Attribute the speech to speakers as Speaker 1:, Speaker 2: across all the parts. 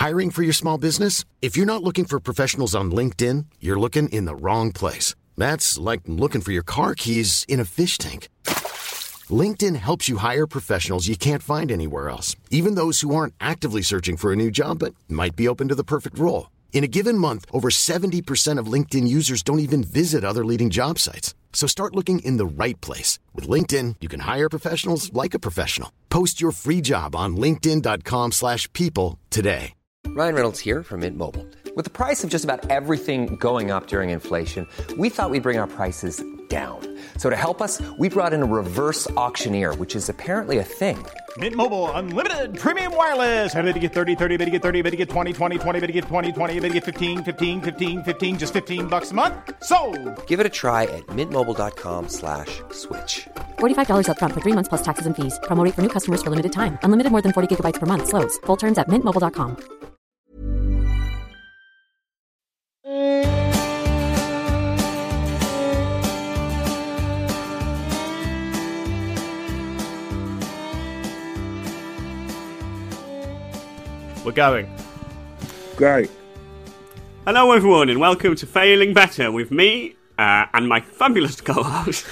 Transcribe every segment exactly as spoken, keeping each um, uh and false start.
Speaker 1: Hiring for your small business? If you're not looking for professionals on LinkedIn, you're looking in the wrong place. That's like looking for your car keys in a fish tank. LinkedIn helps you hire professionals you can't find anywhere else, even those who aren't actively searching for a new job but might be open to the perfect role. In a given month, over seventy percent of LinkedIn users don't even visit other leading job sites. So start looking in the right place. With LinkedIn, you can hire professionals like a professional. Post your free job on linkedin.com slash people today.
Speaker 2: Ryan Reynolds here from Mint Mobile. With the price of just about everything going up during inflation, we thought we'd bring our prices down. So to help us, we brought in a reverse auctioneer, which is apparently a thing.
Speaker 3: Mint Mobile Unlimited Premium Wireless. How to get thirty, thirty, how to get thirty, how to get twenty, twenty, twenty, how to get twenty, twenty, how to get fifteen, fifteen, fifteen, fifteen, just fifteen bucks a month? Sold!
Speaker 2: Give it a try at mintmobile.com slash switch.
Speaker 4: forty-five dollars up front for three months plus taxes and fees. Promo rate for new customers for limited time. Unlimited more than forty gigabytes per month. Slows full terms at mint mobile dot com.
Speaker 5: We're going.
Speaker 6: Great.
Speaker 7: Hello everyone and welcome to Failing Better with me uh, and my fabulous co-host.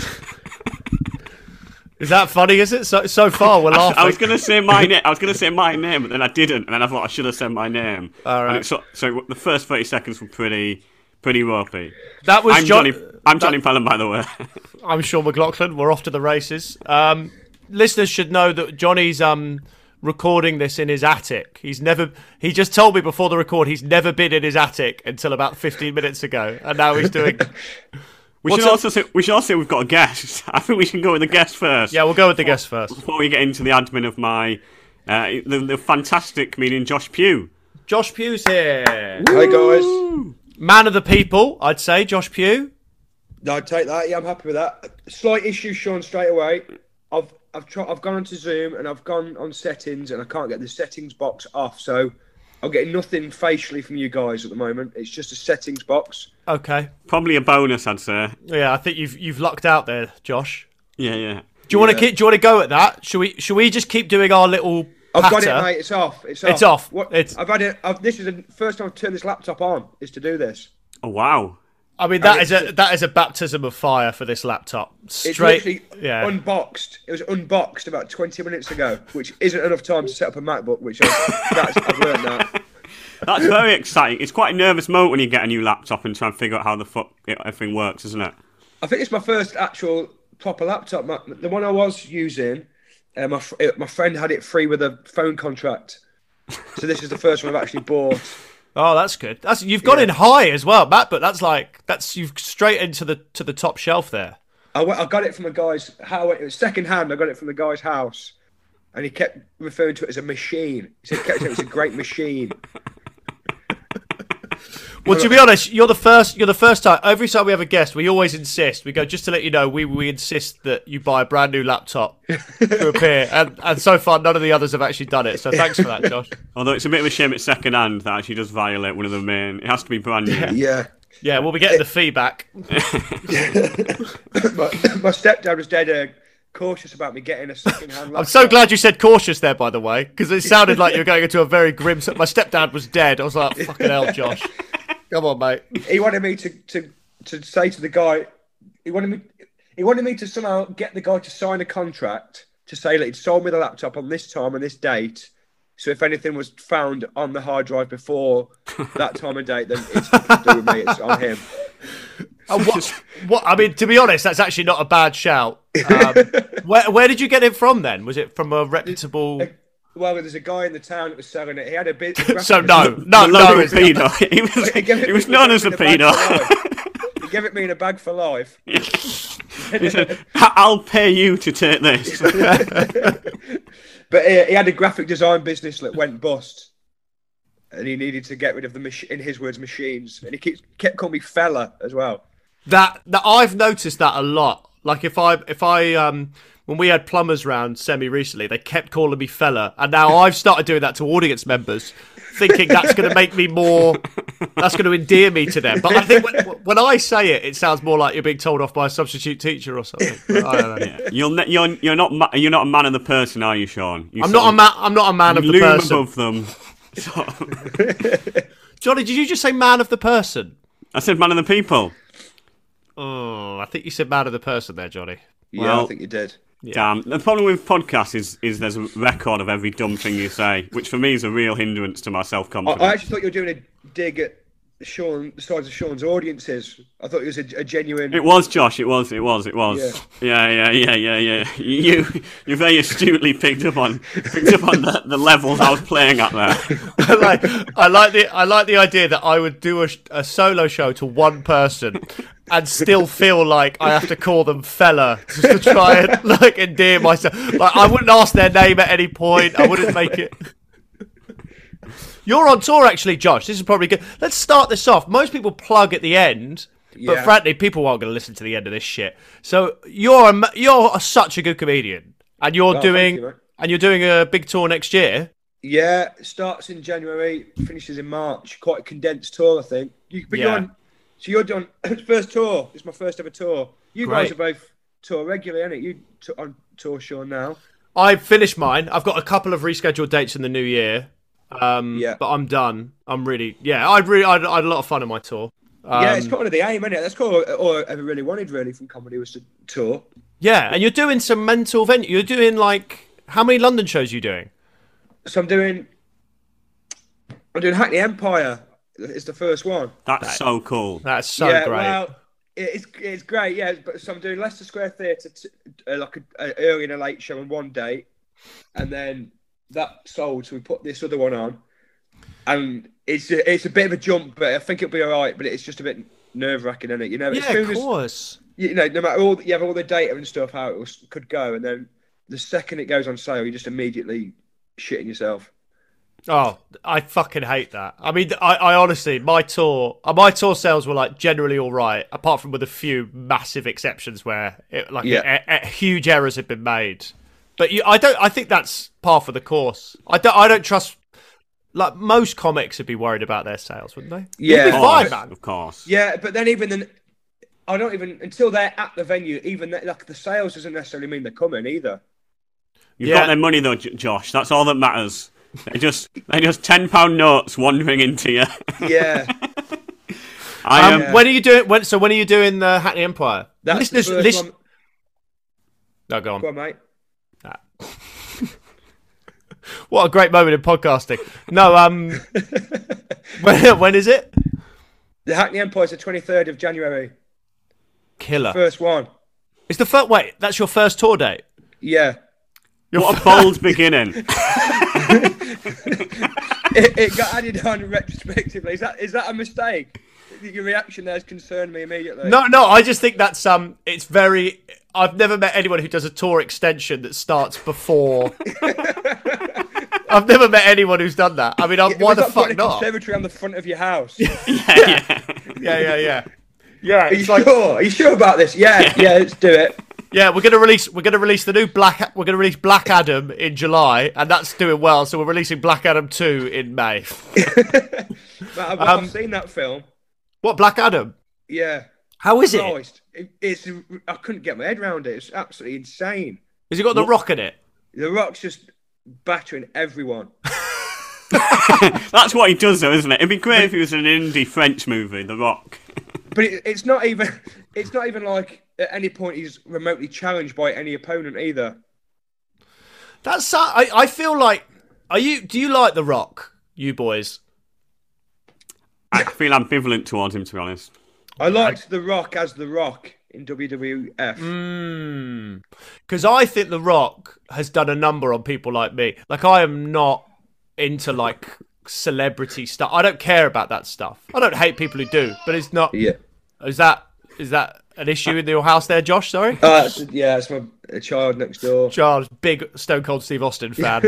Speaker 5: Is that funny, is it? So so far we're laughing.
Speaker 7: I, I was going to say my name. I was going to say my name, but then I didn't, and then I thought I should have said my name.
Speaker 5: All right.
Speaker 7: And so, so the first thirty seconds were pretty, pretty ropey.
Speaker 5: That was
Speaker 7: I'm
Speaker 5: John-
Speaker 7: Johnny. I'm
Speaker 5: that-
Speaker 7: Johnny Pelham, by the way.
Speaker 5: I'm Sean McLaughlin. We're off to the races. Um, listeners should know that Johnny's um, recording this in his attic. He's never. He just told me before the record he's never been in his attic until about fifteen minutes ago, and now he's doing.
Speaker 7: We
Speaker 5: What's
Speaker 7: should
Speaker 5: up?
Speaker 7: also say we should also say we've got a guest. I think we should go with the guest first.
Speaker 5: Yeah, we'll go with the guest first
Speaker 7: before we get into the admin of my uh, the, the fantastic comedian Josh Pugh.
Speaker 5: Josh Pugh's here.
Speaker 6: Hey guys.
Speaker 5: Man of the people, I'd say. Josh Pugh.
Speaker 6: No, I'd take that. Yeah, I'm happy with that. Slight issue, Sean. Straight away. I've I've tried. I've gone onto Zoom and I've gone on settings and I can't get the settings box off. So I'm getting nothing facially from you guys at the moment. It's just a settings box.
Speaker 5: Okay.
Speaker 7: Probably a bonus, I'd say.
Speaker 5: Yeah, I think you've you've lucked out there, Josh.
Speaker 7: Yeah, yeah.
Speaker 5: Do you want
Speaker 6: Yeah.
Speaker 5: to keep? Do you want to go at that? Should we? Should we just keep doing our little?
Speaker 6: I've got
Speaker 5: patter?
Speaker 6: it, mate. It's off. It's off.
Speaker 5: It's off.
Speaker 6: What,
Speaker 5: It's-
Speaker 6: I've had it. I've, this is the first time I've turned this laptop on. Is to do this.
Speaker 7: Oh wow.
Speaker 5: I mean, that
Speaker 6: And
Speaker 5: is a that is a baptism of fire for this laptop.
Speaker 6: It's
Speaker 5: Straight,
Speaker 6: literally
Speaker 5: yeah.
Speaker 6: unboxed. It was unboxed about twenty minutes ago, which isn't enough time to set up a MacBook. Which I, that's, I've learned that.
Speaker 7: That's very exciting. It's quite a nervous moment when you get a new laptop and try and figure out how the fuck it, everything works, isn't it?
Speaker 6: I think it's my first actual proper laptop. My, the one I was using, uh, my fr- my friend had it free with a phone contract. So this is the first one I've actually bought.
Speaker 5: Oh, that's good. That's you've gone
Speaker 6: Yeah.
Speaker 5: in high as well, Matt. But that's like that's you've straight into the to the top shelf there.
Speaker 6: I, went, I got it from a guy's how it was second hand. I got it from the guy's house, and he kept referring to it as a machine. He said kept saying it was a great machine.
Speaker 5: Well, to be honest, you're the first. You're the first time. Every time we have a guest, we always insist. We go just to let you know. We we insist that you buy a brand new laptop to appear, and and so far none of the others have actually done it. So thanks for that, Josh.
Speaker 7: Although it's a bit of a shame it's second hand that actually does violate one of the main. It has to be brand new.
Speaker 6: Yeah.
Speaker 5: Yeah, we'll be getting the feedback.
Speaker 6: my, my stepdad was dead uh, cautious about me getting a second hand laptop.
Speaker 5: I'm so glad you said cautious there, by the way, because it sounded like you were going into a very grim. My stepdad was dead. I was like, fucking hell, Josh. Come on, mate.
Speaker 6: He wanted me to, to, to say to the guy, he wanted me he wanted me to somehow get the guy to sign a contract to say that he'd sold me the laptop on this time and this date. So if anything was found on the hard drive before that time and date, then it's nothing to do with me. It's on him.
Speaker 5: Uh, what, what? I mean, to be honest, that's actually not a bad shout. Um, where where did you get it from then? Was it from a reputable?
Speaker 6: Well, there's a guy in the town that was selling it. He had a bit.
Speaker 5: So no, no,
Speaker 7: The
Speaker 5: no,
Speaker 7: local
Speaker 5: it's not.
Speaker 7: pedo. He was,
Speaker 6: He gave it
Speaker 7: he was
Speaker 6: me-
Speaker 7: known
Speaker 6: he
Speaker 7: as a
Speaker 6: gave it me in a bag
Speaker 7: pedo.
Speaker 6: for life. He gave it me in a bag for life.
Speaker 7: He said, "I'll pay you to take this."
Speaker 6: But uh, he had a graphic design business that went bust, and he needed to get rid of the mach- in his words, machines. And he keeps, kept calling me fella as well.
Speaker 5: That that I've noticed that a lot. Like if I if I um when we had plumbers round semi recently, they kept calling me fella, and now I've started doing that to audience members, thinking that's going to make me more, that's going to endear me to them. But I think when, when I say it, it sounds more like you're being told off by a substitute teacher or something. But I don't know.
Speaker 7: Yeah. You're, ne- you're you're not ma- you're not a man of the person, are you, Sean? You
Speaker 5: I'm
Speaker 7: sort
Speaker 5: not a
Speaker 7: of
Speaker 5: man. I'm not a man of the
Speaker 7: loom
Speaker 5: person.
Speaker 7: above them. So,
Speaker 5: Johnny, did you just say man of the person?
Speaker 7: I said man of the people.
Speaker 5: Oh, I think you said man of the person there, Johnny.
Speaker 6: Yeah,
Speaker 7: Well-
Speaker 6: I think you did.
Speaker 7: Damn. The problem with podcasts is, is there's a record of every dumb thing you say, which for me is a real hindrance to my
Speaker 6: I,
Speaker 7: self-confidence.
Speaker 6: I actually thought you were doing a dig at Sean, the size of Sean's audiences. I thought it was a, a genuine.
Speaker 7: It was, Josh. It was. It was. It was. Yeah, yeah, yeah, yeah, yeah. yeah. You, you very astutely picked up on, picked up on the, the levels I was playing at there.
Speaker 5: I like, I like the, I like the idea that I would do a, a solo show to one person and still feel like I have to call them fella just to try and like endear myself. Like I wouldn't ask their name at any point. I wouldn't make it. You're on tour, actually, Josh. This is probably good. Let's start this off. Most people plug at the end, but
Speaker 6: Yeah.
Speaker 5: frankly, people aren't going to listen to the end of this shit. So you're a, you're a, such a good comedian, and you're
Speaker 6: Oh,
Speaker 5: doing
Speaker 6: thank you, mate.
Speaker 5: and you're doing a big tour next year.
Speaker 6: Yeah, starts in January, finishes in March. Quite a condensed tour, I think. You, but
Speaker 5: Yeah.
Speaker 6: you're on, so you're doing first tour. It's my first ever tour. You guys
Speaker 5: Great.
Speaker 6: are both tour regularly, aren't it? You t- on tour, Sean, now.
Speaker 5: I've finished mine. I've got a couple of rescheduled dates in the new year. Um,
Speaker 6: Yeah.
Speaker 5: but I'm done. I'm really, yeah. I'd really, I'd, I had a lot of fun on my tour. Um,
Speaker 6: yeah, it's kind of the aim, isn't it? That's kind of all I ever really wanted, really, from comedy was to tour.
Speaker 5: yeah, and you're doing some mental venue. You're doing like how many London shows are you doing?
Speaker 6: So I'm doing, I'm doing Hackney Empire. It's the first one.
Speaker 7: That's so cool.
Speaker 5: That's so
Speaker 6: yeah,
Speaker 5: great.
Speaker 6: well, it's it's great. Yeah, but so I'm doing Leicester Square Theatre, t- uh, like a, a early and a late show on one date, and then that sold. So we put this other one on, and it's a, it's a bit of a jump, but I think it'll be all right. But it's just a bit nerve wracking, isn't it? You know, as
Speaker 5: yeah,
Speaker 6: soon
Speaker 5: of
Speaker 6: as-
Speaker 5: course.
Speaker 6: you know, no matter all you have all the data and stuff, how it was, could go, and then the second it goes on sale, you just immediately shitting yourself.
Speaker 5: Oh, I fucking hate that. I mean, I, I honestly, my tour, uh, my tour sales were like generally all right, apart from with a few massive exceptions where it, like
Speaker 6: Yeah.
Speaker 5: a, a, huge errors have been made. But you, I don't. I think that's par for the course. I don't. I don't trust. Like most comics would be worried about their sales, wouldn't they?
Speaker 6: Yeah.
Speaker 5: You'd be
Speaker 7: Of
Speaker 5: fine,
Speaker 7: course,
Speaker 5: man.
Speaker 7: of course.
Speaker 6: Yeah, but then even then, I don't even until they're at the venue. Even that, like the sales doesn't necessarily mean they're coming either.
Speaker 7: You've
Speaker 5: Yeah.
Speaker 7: got their money though, J- Josh. That's all that matters. They just they just ten pound notes wandering into you.
Speaker 6: Yeah,
Speaker 7: I
Speaker 5: Um,
Speaker 7: am.
Speaker 5: When are you doing? When, so when are you doing the Hackney Empire?
Speaker 6: that's
Speaker 5: Listeners,
Speaker 6: the first
Speaker 5: listen-
Speaker 6: one.
Speaker 5: No, go on.
Speaker 6: Go on, mate.
Speaker 5: What a great moment in podcasting. No, um, when, when is it?
Speaker 6: The Hackney Empire is the twenty-third of January.
Speaker 5: Killer.
Speaker 6: First one.
Speaker 5: It's the first. Wait, that's your first tour date.
Speaker 6: Yeah.
Speaker 7: What a bold beginning.
Speaker 6: It, it got added on retrospectively. Is that is that a mistake? Your reaction there has concerned me immediately.
Speaker 5: No, no. I just think that's um. It's very. I've never met anyone who does a tour extension that starts before. I've never met anyone who's done that. I mean, I'm,
Speaker 6: It
Speaker 5: why
Speaker 6: was
Speaker 5: the
Speaker 6: like
Speaker 5: fuck
Speaker 6: putting a
Speaker 5: not?
Speaker 6: conservatory on the front of your house.
Speaker 7: yeah, yeah.
Speaker 5: Yeah, yeah, yeah. Yeah,
Speaker 6: Are you
Speaker 5: it's like
Speaker 6: sure? Are you sure about this? Yeah, yeah. Let's do it.
Speaker 5: yeah. We're gonna release. We're gonna release the new Black. We're gonna release Black Adam in July, and that's doing well. So we're releasing Black Adam two in May.
Speaker 6: But I've,
Speaker 5: Um,
Speaker 6: I've seen that film.
Speaker 5: What Black Adam?
Speaker 6: Yeah.
Speaker 5: How is it?
Speaker 6: Christ. It, it's I couldn't get my head around it. It's absolutely insane.
Speaker 5: Has it got the Rock in it?
Speaker 6: The Rock's just battering everyone.
Speaker 7: That's what he does, though, isn't it? It'd be great if it was an indie French movie, The Rock.
Speaker 6: But it, it's not even. It's not even like at any point he's remotely challenged by any opponent either.
Speaker 5: That's. so- I. I feel like. Are you? Do you like the Rock? You boys.
Speaker 7: I feel ambivalent towards him, to be honest.
Speaker 6: I liked The Rock as The Rock in W W F.
Speaker 5: Mm. Because I think The Rock has done a number on people like me. Like, I am not into, like, celebrity stuff. I don't care about that stuff. I don't hate people who do, but it's not...
Speaker 6: Yeah.
Speaker 5: Is that is that an issue in your house there, Josh? Sorry?
Speaker 6: Uh, that's, yeah, it's my a child next door.
Speaker 5: Charles, big Stone Cold Steve Austin fan.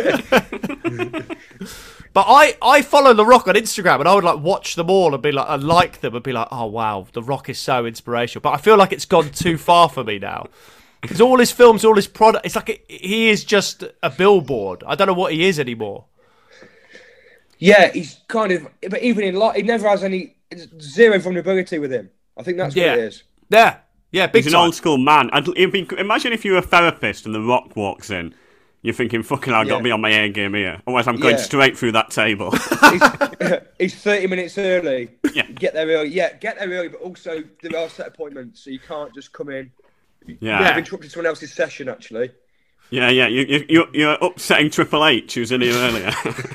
Speaker 5: But I, I follow The Rock on Instagram, and I would like watch them all and be like, I like them and be like, oh wow, The Rock is so inspirational. But I feel like it's gone too far for me now. Because all his films, all his product, it's like a, he is just a billboard. I don't know what he is anymore.
Speaker 6: Yeah, he's kind of. But even in life, he never has any zero vulnerability with him. I think that's
Speaker 5: Yeah.
Speaker 6: what it is.
Speaker 5: Yeah, yeah, big
Speaker 7: He's an
Speaker 5: time.
Speaker 7: old school man. I'd, it'd be, imagine if you were a therapist and The Rock walks in. you're thinking, fucking hell, I've got to
Speaker 6: Yeah.
Speaker 7: be on my A game here. Otherwise, I'm going
Speaker 6: Yeah.
Speaker 7: straight through that table.
Speaker 6: he's, he's thirty minutes early.
Speaker 7: Yeah.
Speaker 6: Get there early. Yeah, get there early, but also there are set appointments, so you can't just come in.
Speaker 7: Yeah.
Speaker 6: I've interrupted someone else's session, actually.
Speaker 7: Yeah, yeah, you, you, you're, you're upsetting Triple H, who's in here earlier.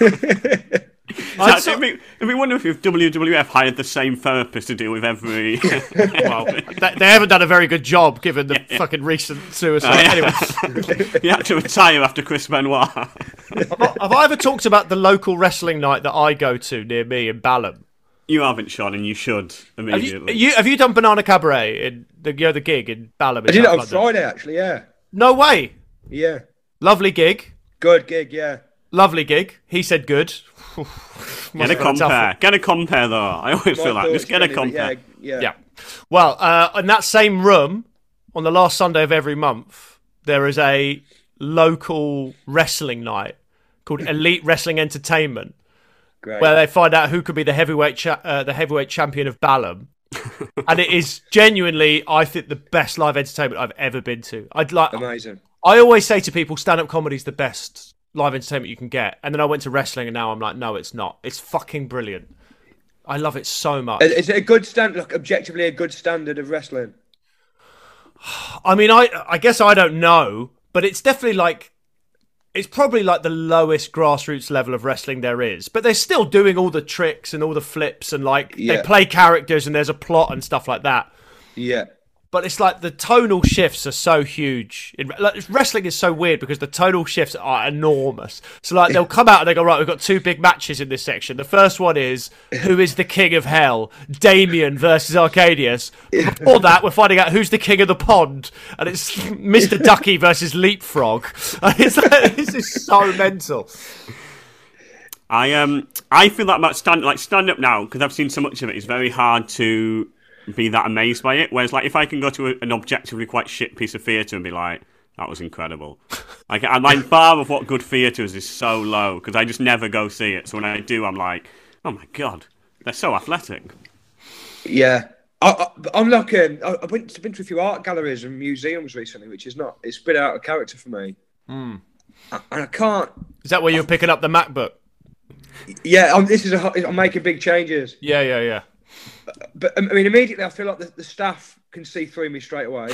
Speaker 5: I'd
Speaker 7: So,
Speaker 5: so-
Speaker 7: it'd, be, it'd be wonderful if W W F hired the same therapist to deal with every...
Speaker 5: Well, they, they haven't done a very good job given the
Speaker 7: Yeah, yeah.
Speaker 5: fucking recent suicide. Anyway,
Speaker 7: he had to retire after Chris Benoit.
Speaker 5: have I, have I ever talked about the local wrestling night that I go to near me in Balham?
Speaker 7: You haven't, Sean, and you should
Speaker 5: Have you,
Speaker 7: immediately.
Speaker 5: you have you done Banana Cabaret in the you know, the gig in Balham? in
Speaker 6: I did it
Speaker 5: South
Speaker 6: on
Speaker 5: London?
Speaker 6: Friday, actually, yeah.
Speaker 5: No way.
Speaker 6: Yeah.
Speaker 5: Lovely gig.
Speaker 6: Good gig, yeah.
Speaker 5: Lovely gig. He said good.
Speaker 7: Get a compare. Get a compare, though. I always feel like, just get a compare.
Speaker 6: Yeah, yeah.
Speaker 5: Yeah. Well, uh, in that same room, on the last Sunday of every month, there is a local wrestling night called Elite Wrestling Entertainment,
Speaker 6: Great.
Speaker 5: where they find out who could be the heavyweight cha- uh, the heavyweight champion of Balham. And it is genuinely, I think, the best live entertainment I've ever been to. I'd like.
Speaker 6: Amazing.
Speaker 5: I always say to people, stand-up comedy is the best live entertainment you can get. And then I went to wrestling, and now I'm like, no, it's not. It's fucking brilliant. I love it so much.
Speaker 6: Is it a good standard, like objectively a good standard of wrestling?
Speaker 5: I mean, I I guess I don't know, but it's definitely like, it's probably like the lowest grassroots level of wrestling there is. But they're still doing all the tricks and all the flips and like
Speaker 6: Yeah.
Speaker 5: they play characters and there's a plot and stuff like that.
Speaker 6: Yeah.
Speaker 5: But it's like the tonal shifts are so huge. In, like, wrestling is so weird because the tonal shifts are enormous. So like they'll come out and they go, right, we've got two big matches in this section. The first one is who is the king of hell? Damien versus Arcadius. Before that, we're finding out who's the king of the pond, and it's Mister Ducky versus Leapfrog. And it's like, this is so mental.
Speaker 7: I um I feel that about stand like stand up now because I've seen so much of it. It's very hard to be that amazed by it. Whereas like if I can go to a, an objectively quite shit piece of theatre and be like, that was incredible. Like and my bar of what good theatre is is so low because I just never go see it. So when I do, I'm like, oh my god, they're so athletic.
Speaker 6: Yeah. I, I, I'm looking. I, I've been, been to a few art galleries and museums recently, which is not. It's a bit out of character for me.
Speaker 5: Mm.
Speaker 6: I, and I can't.
Speaker 5: Is that where you're picking up the MacBook?
Speaker 6: Yeah, I'm, this is. A, I'm making big changes.
Speaker 5: Yeah, yeah, yeah.
Speaker 6: But I mean, immediately I feel like the, the staff can see through me straight away.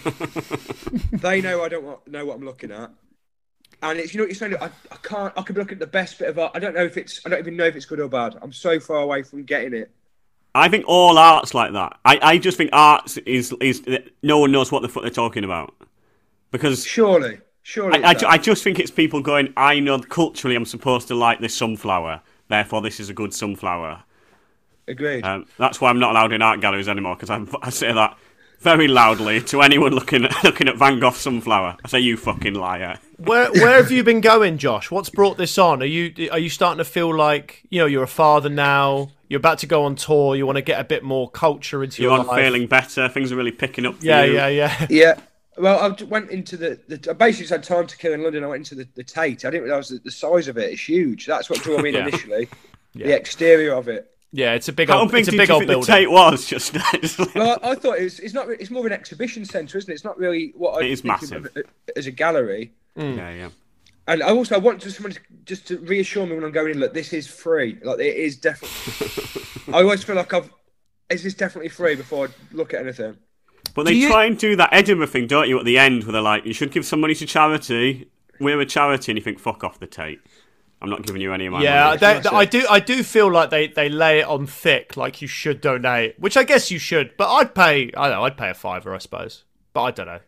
Speaker 6: They know I don't want, know what I'm looking at, and it's you know what you're saying. I, I can't. I could look at the best bit of art. I don't know if it's. I don't even know if it's good or bad. I'm so far away from getting it.
Speaker 7: I think all art's like that. I, I just think arts is is no one knows what the fuck they're talking about because
Speaker 6: Surely, surely.
Speaker 7: I, I,
Speaker 6: it's
Speaker 7: ju-
Speaker 6: that.
Speaker 7: I just think it's people going, I know culturally I'm supposed to like this sunflower, therefore this is a good sunflower.
Speaker 6: Agreed.
Speaker 7: Um, that's why I'm not allowed in art galleries anymore, because I say that very loudly to anyone looking at, looking at Van Gogh's sunflower. I say, you fucking liar.
Speaker 5: Where where have you been going, Josh? What's brought this on? Are you are you starting to feel like, you know, you're a father now, you're about to go on tour, you want to get a bit more culture into
Speaker 7: You're
Speaker 5: your
Speaker 7: on
Speaker 5: life?
Speaker 7: feeling better, things are really picking up for
Speaker 5: Yeah,
Speaker 7: you.
Speaker 5: yeah, yeah.
Speaker 6: Yeah. Well, I went into the, the. I basically just had time to kill in London. I went into the, the Tate. I didn't realise that the size of it is huge. That's what drew me in
Speaker 5: Yeah.
Speaker 6: initially.
Speaker 5: Yeah.
Speaker 6: The exterior of it.
Speaker 5: Yeah, it's a big
Speaker 7: How
Speaker 5: old,
Speaker 7: big
Speaker 5: it's a
Speaker 7: did
Speaker 5: big
Speaker 7: you
Speaker 5: old
Speaker 7: think the
Speaker 5: building.
Speaker 7: Tate was? Just, just like-
Speaker 6: Well, I, I thought it was. It's not. It's more of an exhibition centre, isn't it? It's not really what I
Speaker 7: It is
Speaker 6: think of
Speaker 7: massive.
Speaker 6: it as a gallery.
Speaker 7: yeah, yeah.
Speaker 6: And I also want to someone to, just to reassure me when I'm going in. Look, this is free. Like it is definitely. I always feel like I've. Is this definitely free before I look at anything?
Speaker 7: But they
Speaker 5: Do you-
Speaker 7: try and do that Edinburgh thing, don't you, at the end, where they're like, you should give some money to charity. We're a charity, and you think, fuck off the Tate. I'm not giving you any of my
Speaker 5: Yeah,
Speaker 7: money.
Speaker 5: they, they- I do. I do feel like they, they lay it on thick, like you should donate, which I guess you should. But I'd pay. I don't know. I'd pay a fiver, I suppose. But I don't know.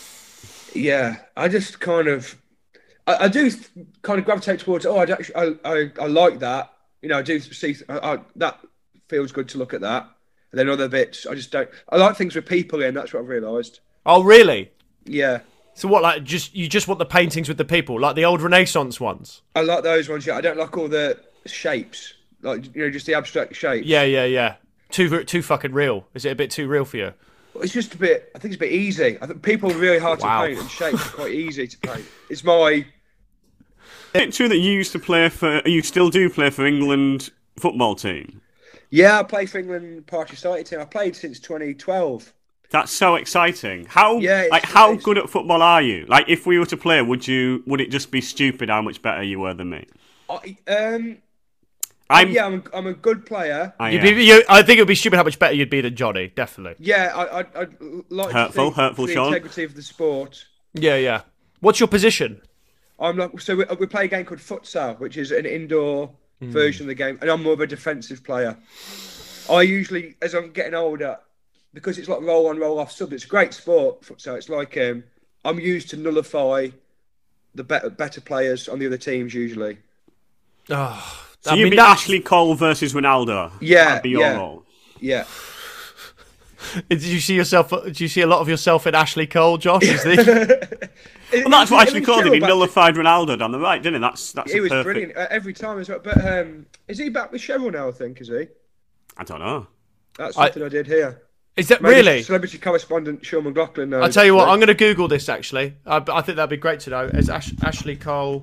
Speaker 6: Yeah, I just kind of. I, I do kind of gravitate towards. Oh, I actually, I, I, I like that. You know, I do see I, I, that feels good to look at that. And then other bits, I just don't. I like things with people in. That's what I've realised.
Speaker 5: Oh, really?
Speaker 6: Yeah,
Speaker 5: So what? Like, just you just want the paintings with the people, like the old Renaissance ones?
Speaker 6: I like those ones. Yeah, I don't like all the shapes, like you know, just the abstract shapes.
Speaker 5: Yeah, yeah, yeah. Too too fucking real. Is it a bit too real for you?
Speaker 6: It's just a bit. I think it's a bit easy. I think people are really hard
Speaker 5: Wow.
Speaker 6: to paint, and shapes are quite easy to paint. It's my.
Speaker 7: Is it true that you used to play for, you still do play for England football team?
Speaker 6: Yeah, I play for England Party Society team. I played since twenty twelve.
Speaker 7: That's so exciting. How
Speaker 6: Yeah, it's-
Speaker 7: like how
Speaker 6: it's-
Speaker 7: good at football are you? Like, if we were to play, would you? Would it just be stupid how much better you were than me?
Speaker 6: I, um,
Speaker 7: I'm.
Speaker 6: yeah, I'm a, I'm a good player.
Speaker 7: I,
Speaker 5: You'd
Speaker 7: am.
Speaker 5: be, you, I think it would be stupid how much better you'd be than Johnny. Definitely.
Speaker 6: Yeah, I, I, I'd like
Speaker 7: Hurtful,
Speaker 6: to think
Speaker 7: hurtful,
Speaker 6: for the
Speaker 7: Sean.
Speaker 6: integrity of the sport.
Speaker 5: Yeah, yeah. What's your position?
Speaker 6: I'm like, so we, we play a game called futsal, which is an indoor
Speaker 5: Hmm.
Speaker 6: version of the game, and I'm more of a defensive player. I usually, as I'm getting older, because it's like roll on, roll off sub. It's a great sport, futsal. It's like um, I'm used to nullify the better better players on the other teams usually.
Speaker 5: Oh,
Speaker 7: So
Speaker 5: I
Speaker 7: you'd
Speaker 5: mean,
Speaker 7: be
Speaker 5: that's-
Speaker 7: Ashley Cole versus Ronaldo.
Speaker 6: Yeah,
Speaker 7: That'd be your
Speaker 6: yeah.
Speaker 7: role.
Speaker 6: Yeah.
Speaker 5: Did you see yourself? Do you see a lot of yourself in Ashley Cole, Josh? Is the,
Speaker 7: Well, that's what Ashley Cole did. He
Speaker 6: Back-
Speaker 7: nullified Ronaldo down the right, didn't he? That's that's
Speaker 6: He
Speaker 7: a
Speaker 6: was
Speaker 7: perfect.
Speaker 6: brilliant uh, every time as well. But um, is he back with Cheryl now? I think is he?
Speaker 7: I don't know.
Speaker 6: That's
Speaker 5: I-
Speaker 6: something I, did hear.
Speaker 5: is that
Speaker 6: Maybe
Speaker 5: really?
Speaker 6: Celebrity correspondent Sean McLaughlin knows.
Speaker 5: I'll tell you what.
Speaker 6: actually.
Speaker 5: I'm going to Google this. Actually, I, I think that'd be great to know. Is Ash, Ashley Cole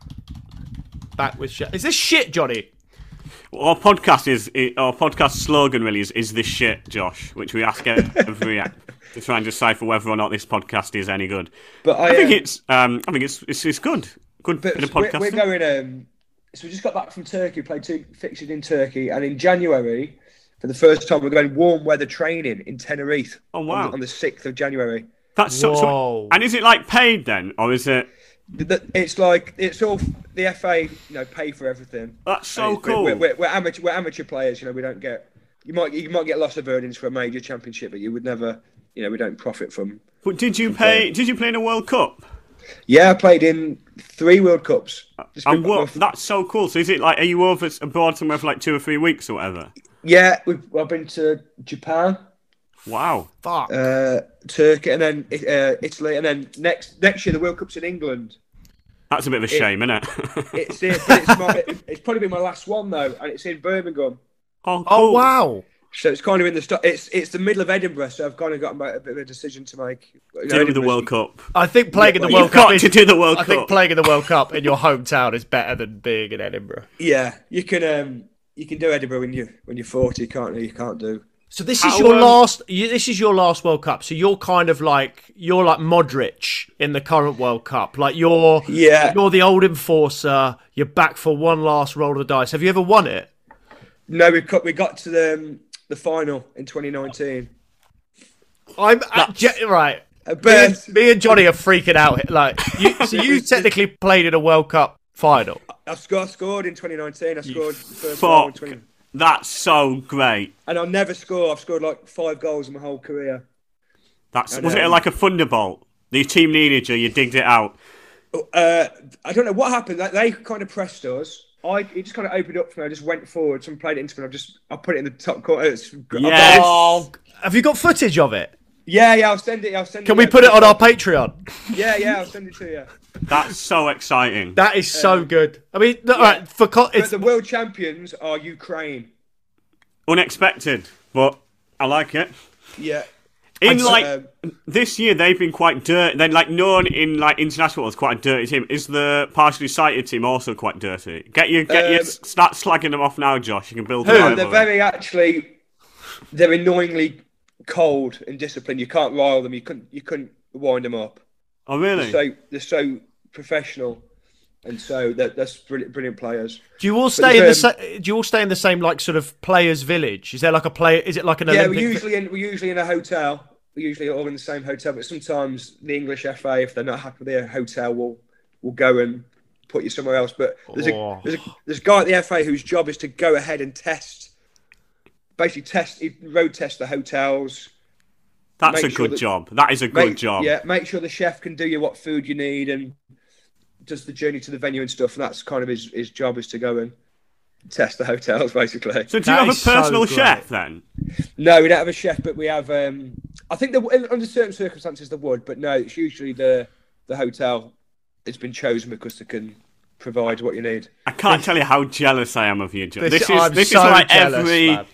Speaker 5: back with? Sh- is this shit, Johnny?
Speaker 7: Our podcast is our podcast slogan really is, is this shit, Josh, which we ask every act to try and decipher whether or not this podcast is any good.
Speaker 6: But I,
Speaker 7: I think
Speaker 6: um,
Speaker 7: it's um, I think it's it's, it's good. Good
Speaker 6: But
Speaker 7: bit of
Speaker 6: we're,
Speaker 7: podcasting.
Speaker 6: we're going. Um, so we just got back from Turkey. Played two fixtures in Turkey, and in January, for the first time, we're going warm weather training in Tenerife.
Speaker 7: Oh, wow.
Speaker 6: On the, on the sixth of January.
Speaker 7: That's so,
Speaker 5: Whoa.
Speaker 7: so. And is it like paid then, or is it?
Speaker 6: The- the- It's like it's all the F A, you know, pay for everything.
Speaker 7: That's so
Speaker 6: And it's-
Speaker 7: cool.
Speaker 6: We're, we're, we're amateur. We're amateur players. You know, we don't get. You might you might get loss of earnings for a major championship, but you would never. You know, we don't profit from.
Speaker 7: But did you pay? Did you play in a World Cup?
Speaker 6: Yeah, I played in three World Cups. Just
Speaker 7: And
Speaker 6: been-
Speaker 7: what? That's so cool. So is it like? Are you over abroad somewhere for like two or three weeks or whatever?
Speaker 6: Yeah, we've I've been to Japan,
Speaker 7: Wow.
Speaker 5: Fuck.
Speaker 6: uh, Turkey, and then uh, Italy, and then next next year the World Cup's in England.
Speaker 7: That's a bit of a shame, isn't it?
Speaker 6: It's it, but it's, my, it's probably been my last one though, and it's in Birmingham.
Speaker 7: oh, cool.
Speaker 5: Oh wow.
Speaker 6: So it's kind of in the st- it's it's the middle of Edinburgh, so I've kind of got a bit of a decision to make. You know,
Speaker 7: Do the
Speaker 6: Edinburgh's-
Speaker 7: World Cup.
Speaker 5: I think playing in the
Speaker 6: You've
Speaker 5: World
Speaker 7: got
Speaker 5: Cup is,
Speaker 7: to do the World
Speaker 5: I think
Speaker 7: Cup.
Speaker 5: playing in the World Cup in your hometown is better than being in Edinburgh.
Speaker 6: Yeah, you can um you can do Edinburgh when you when you're forty, can't you? You can't do.
Speaker 5: So this
Speaker 7: How,
Speaker 5: is your
Speaker 7: um,
Speaker 5: last. You, this is your last World Cup. So you're kind of like you're like Modric in the current World Cup. Like you're
Speaker 6: Yeah.
Speaker 5: you're the old enforcer. You're back for one last roll of the dice. Have you ever won it?
Speaker 6: No, we got we got to the um, the final in twenty nineteen.
Speaker 5: I'm at, Je- right.
Speaker 6: Uh,
Speaker 5: Me and,
Speaker 6: but
Speaker 5: me and Johnny are freaking out. Like you, so you technically played in a World Cup final.
Speaker 6: I scored, I scored in twenty nineteen. I scored the first goal in
Speaker 7: Fuck.
Speaker 6: twenty,
Speaker 7: That's so great.
Speaker 6: and I'll never score. I've scored like five goals in my whole career.
Speaker 7: That's
Speaker 6: I
Speaker 7: was
Speaker 6: know.
Speaker 7: it like a thunderbolt? The team needed you. You digged it out.
Speaker 6: Uh, I don't know what happened. Like, they kind of pressed us. I it just kind of opened up for me. I just went forward. Someone played it into me. I just I put it in the top corner. It's,
Speaker 7: Yes.
Speaker 5: Oh, have you got footage of it?
Speaker 6: yeah, yeah. I'll send it. I'll send
Speaker 5: Can
Speaker 6: it.
Speaker 5: we
Speaker 6: yeah,
Speaker 5: put it on our Patreon?
Speaker 6: Yeah, yeah. I'll send it to you.
Speaker 7: That's so exciting.
Speaker 5: That is so good. I mean, no, all right, for co-
Speaker 6: But
Speaker 5: it's
Speaker 6: the world champions are Ukraine.
Speaker 7: Unexpected, but I like it.
Speaker 6: Yeah.
Speaker 7: In
Speaker 6: And,
Speaker 7: like
Speaker 6: um,
Speaker 7: this year, they've been quite dirty. They're like known in like international as quite a dirty team. Is the partially sighted team also quite dirty? Get you, get you.
Speaker 6: Um,
Speaker 7: Start slagging them off now, Josh. You can build. a
Speaker 5: Who?
Speaker 7: rivalry.
Speaker 6: They're very actually. They're annoyingly cold and disciplined. You can't rile them. You couldn't. You couldn't wind them up.
Speaker 7: Oh really?
Speaker 6: So they're so professional, and so they're, they're brilliant, brilliant players.
Speaker 5: do you all stay in the
Speaker 6: um,
Speaker 5: sa- do you all stay in the same like sort of players' village? Is there like a play? Is it like an
Speaker 6: Yeah,
Speaker 5: Olympic?
Speaker 6: we're usually in. We're usually in a hotel. We're usually all in the same hotel. But sometimes the English F A, if they're not happy with their hotel, will will go and put you somewhere else. But there's
Speaker 5: Oh.
Speaker 6: a there's a there's a guy at the F A whose job is to go ahead and test, basically test, he road test the hotels.
Speaker 7: That's
Speaker 6: make
Speaker 7: a
Speaker 6: sure
Speaker 7: good
Speaker 6: that-
Speaker 7: job. That is a good
Speaker 6: Make-
Speaker 7: job.
Speaker 6: Yeah, make sure the chef can do you what food you need and does the journey to the venue and stuff. And that's kind of his, his job is to go and test the hotels, basically.
Speaker 7: So do you
Speaker 5: That
Speaker 7: have a
Speaker 5: is so
Speaker 7: personal
Speaker 5: great.
Speaker 7: chef then?
Speaker 6: No, we don't have a chef, but we have. Um, I think the, under certain circumstances there would, but no, it's usually the the hotel. It's been chosen because they can provide what you need.
Speaker 7: I can't tell you how jealous I am of you, Josh.
Speaker 5: This,
Speaker 7: This, is
Speaker 5: I'm
Speaker 7: this
Speaker 5: so
Speaker 7: is like
Speaker 5: jealous,
Speaker 7: every.
Speaker 5: man.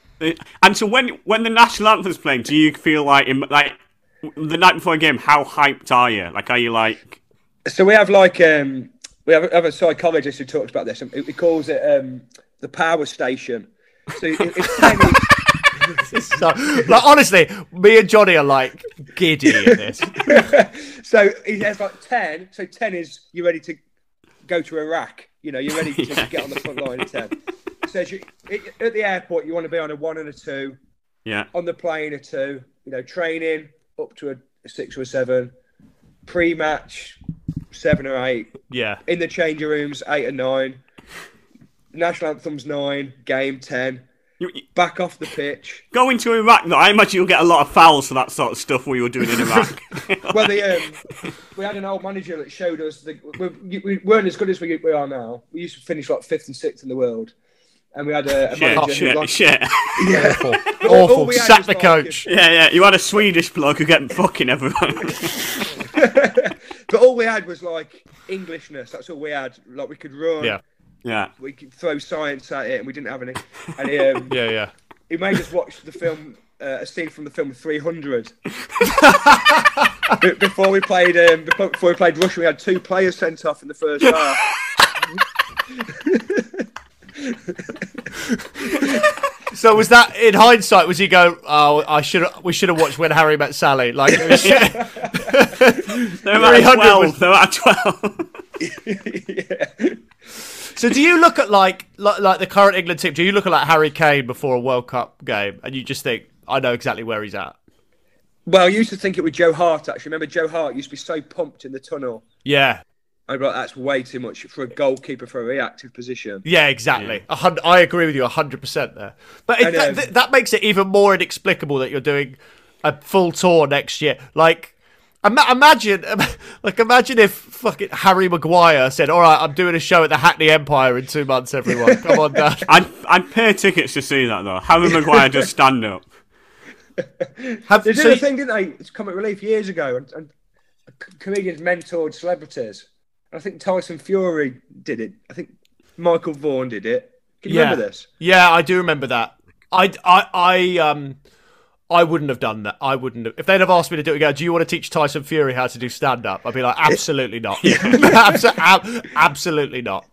Speaker 7: And so when when the national anthem's playing, do you feel like in, like the night before a game? How hyped are you? Like, are you like?
Speaker 6: So we have like um, we have, have a psychologist who talks about this. And he calls it um, the power station. So if, if playing,
Speaker 5: so, like, honestly, me and Johnny are like giddy in this.
Speaker 6: So he has like ten. So ten is you're ready to go to Iraq. You know, you're ready to
Speaker 7: Yeah.
Speaker 6: get on the front line at ten. So you, at the airport, you want to be on a one and a two.
Speaker 7: Yeah.
Speaker 6: On the plane, a two. You know, training up to a, a six or a seven. Pre-match, seven or eight.
Speaker 5: Yeah.
Speaker 6: In the changing rooms, eight or nine. National anthem's nine. Game ten.
Speaker 7: You, you,
Speaker 6: Back off the pitch.
Speaker 7: going to Iraq, though, I imagine you'll get a lot of fouls for that sort of stuff we were doing in Iraq.
Speaker 6: Well, the, um, we had an old manager that showed us that we, we weren't as good as we, we are now. We used to finish like fifth and sixth in the world, and we had a, a
Speaker 7: shit,
Speaker 6: manager
Speaker 7: shit,
Speaker 6: who like,
Speaker 7: shit.
Speaker 6: yeah,
Speaker 5: Awful.
Speaker 6: But all- all
Speaker 5: Awful.
Speaker 6: we had
Speaker 5: Sack
Speaker 6: was
Speaker 5: the
Speaker 6: like-
Speaker 5: coach.
Speaker 7: Yeah, yeah. You had a Swedish bloke who kept fucking everyone.
Speaker 6: But all we had was like Englishness. That's all we had. Like we could run.
Speaker 5: Yeah.
Speaker 7: Yeah.
Speaker 6: We could throw science at it, and we didn't have any. And he, um,
Speaker 5: Yeah, yeah.
Speaker 6: he made us watch the film, uh, a scene from the film three hundred. Be- before we played, um, before, before we played Russia, we had two players sent off in the first half.
Speaker 5: So was that in hindsight? Was he go? Oh, I should. We should have watched When Harry Met Sally. Like, it was,
Speaker 7: They're at twelve. They're at twelve.
Speaker 6: Yeah.
Speaker 5: So do you look at like, like like the current England team? Do you look at like Harry Kane before a World Cup game, and you just think, I know exactly where he's at?
Speaker 6: Well, I used to think it was Joe Hart, actually. Remember, Joe Hart used to be so pumped in the tunnel.
Speaker 5: Yeah,
Speaker 6: I'd be like, that's way too much for a goalkeeper for a reactive position.
Speaker 5: yeah, exactly. A hun- I agree with you a hundred percent there. But it,
Speaker 6: And,
Speaker 5: that,
Speaker 6: um,
Speaker 5: th- that makes it even more inexplicable that you're doing a full tour next year. Like, ima- imagine, like, imagine if fucking Harry Maguire said, "All right, I'm doing a show at the Hackney Empire in two months. Everyone, come on down."
Speaker 7: I'd, I'd pay tickets to see that, though. Harry Maguire just stand up.
Speaker 5: Have,
Speaker 6: They did
Speaker 5: so
Speaker 6: a
Speaker 5: you-
Speaker 6: thing, didn't they? It's Comic Relief years ago, and, and comedians mentored celebrities. And I think Tyson Fury did it. I think Michael Vaughan did it. Can you
Speaker 5: yeah.
Speaker 6: remember this?
Speaker 5: Yeah, I do remember that. I, I, I, um, I wouldn't have done that. I wouldn't have. If they'd have asked me to do it again, do you want to teach Tyson Fury how to do stand up? I'd be like, absolutely not. Abso- ab- absolutely not.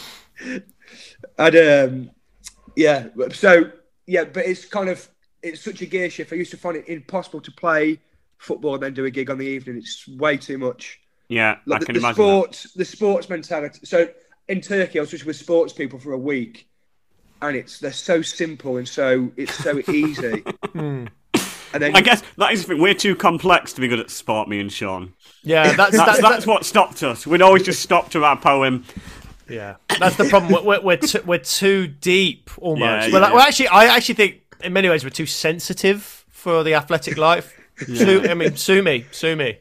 Speaker 6: And um, yeah, so yeah, but it's kind of it's such a gear shift. I used to find it impossible to play football and then do a gig on the evening. It's way too much.
Speaker 7: Yeah,
Speaker 6: Like
Speaker 7: I
Speaker 6: the,
Speaker 7: can
Speaker 6: the
Speaker 7: imagine
Speaker 6: sports, the sports mentality. So in Turkey, I was just with sports people for a week, and it's they're so simple and so it's so easy. And then
Speaker 7: that. I guess that is the thing. We're too complex to be good at sport, me and Sean.
Speaker 5: Yeah, that's
Speaker 7: That's,
Speaker 5: that's,
Speaker 7: that's what stopped us. We'd always just stop to our poem.
Speaker 5: yeah, that's the problem. We're we're, we're, too, we're too deep almost.
Speaker 7: Yeah,
Speaker 5: We're like,
Speaker 7: yeah.
Speaker 5: well, actually, I actually think in many ways we're too sensitive for the athletic life. Sue, I mean, sue me, sue me.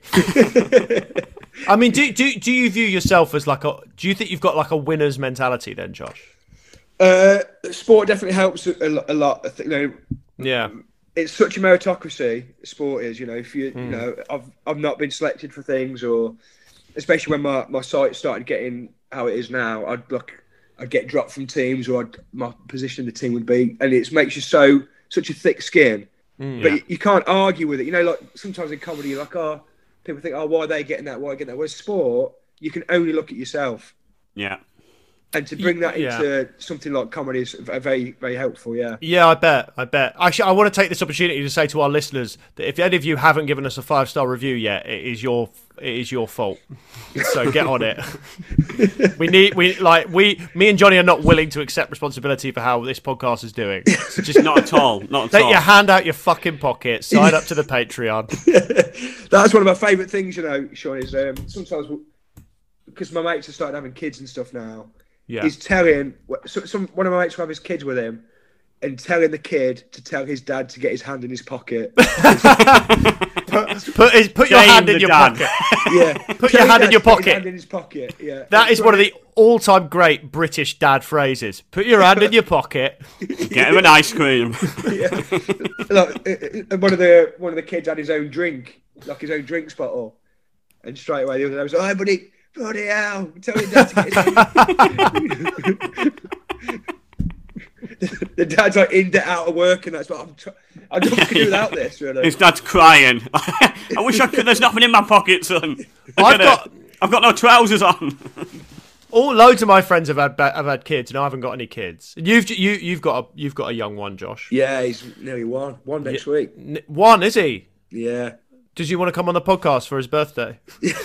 Speaker 5: I mean, do do do you view yourself as like a? Do you think you've got like a winner's mentality then, Josh?
Speaker 6: uh, sport definitely helps a, lo- a lot. I think, you know,
Speaker 5: Yeah,
Speaker 6: it's such a meritocracy. Sport is, you know, if you, you know, I've I've not been selected for things, or especially when my, my site started getting how it is now, I'd look, I'd get dropped from teams, or I'd, my position in the team would be, and it makes you so such a thick skin. But you, you can't argue with it. You know, like sometimes in comedy, you're like, oh, people think, oh, why are they getting that? Why are they getting that? Whereas sport, you can only look at yourself.
Speaker 7: Yeah.
Speaker 6: And to bring that
Speaker 5: Yeah.
Speaker 6: into something like comedy is v- very, very helpful, yeah.
Speaker 5: yeah, I bet, I bet. Actually, I want to take this opportunity to say to our listeners that if any of you haven't given us a five star review yet, it is your it is your fault. So get on it. we need we like we me and Johnny are not willing to accept responsibility for how this podcast is doing. So just
Speaker 7: Not at all. Not at
Speaker 5: take
Speaker 7: all.
Speaker 5: your hand out your fucking pocket, sign up to the Patreon.
Speaker 6: That's one of my favourite things, you know, Sean, is um, sometimes, because my mates have started having kids and stuff now,
Speaker 5: Yeah.
Speaker 6: he's telling, so, some, one of my mates will have his kids with him, and telling the kid to tell his dad to get his hand in his pocket.
Speaker 5: Put put, his, put your
Speaker 7: Shame
Speaker 5: hand in
Speaker 7: the
Speaker 5: your
Speaker 7: dad.
Speaker 5: pocket.
Speaker 6: Yeah.
Speaker 5: Put
Speaker 6: Tell
Speaker 5: your hand in
Speaker 6: dad
Speaker 5: your
Speaker 6: to put his
Speaker 5: pocket.
Speaker 6: hand in his pocket, yeah.
Speaker 5: That is one of the all time great British dad phrases. Put your hand in your pocket.
Speaker 7: Get him an ice cream.
Speaker 6: Yeah. Look, uh, uh, one of the one of the kids had his own drink, like his own drinks bottle, and straight away the other guy was like, "Oh, buddy, bloody hell! Tell your dad to get his hand." The dad's like in debt, out of work, and that's what I'm. Tr- I don't want to do without this. Really.
Speaker 7: His dad's crying. I wish I could. There's nothing in my pocket, son. Look
Speaker 5: I've
Speaker 7: at it.
Speaker 5: got-
Speaker 7: I've got no trousers on.
Speaker 5: All loads of my friends have had have had kids, and I haven't got any kids. You've you you've got a you've got a young one, Josh.
Speaker 6: Yeah, he's nearly one. One next
Speaker 5: Yeah.
Speaker 6: week.
Speaker 5: N- One is he?
Speaker 6: Yeah.
Speaker 5: Does you want to come on the podcast for his birthday?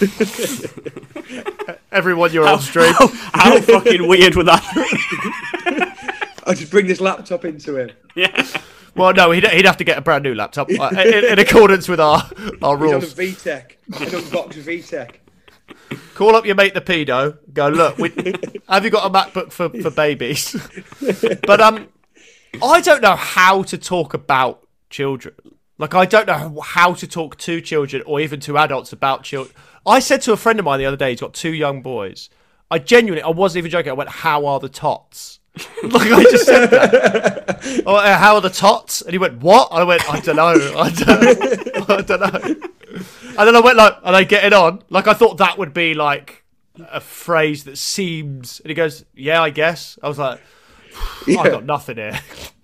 Speaker 5: Everyone, you're
Speaker 7: How,
Speaker 5: on stream.
Speaker 7: how, how fucking weird would that?
Speaker 6: I'll just bring this laptop into him.
Speaker 7: Yeah.
Speaker 5: Well, no, he'd, he'd have to get a brand new laptop uh, in, in accordance with our our
Speaker 6: He's on a
Speaker 5: rules.
Speaker 6: V-Tech. An unboxed V-Tech.
Speaker 5: Call up your mate, the pedo. Go look. We, have you got a MacBook for, for babies? But um, I don't know how to talk about children. Like, I don't know how to talk to children or even to adults about children. I said to a friend of mine the other day, he's got two young boys. I genuinely, I wasn't even joking. I went, "How are the tots?" Like, I just said that. I went, "Uh, how are the tots?" And he went, "What?" And I went, "I don't know. I don't, I don't know." And then I went like, "Are they getting on?" Like, I thought that would be like a phrase that seems. And he goes, "Yeah, I guess." I was like,
Speaker 6: Yeah.
Speaker 5: "I got nothing here."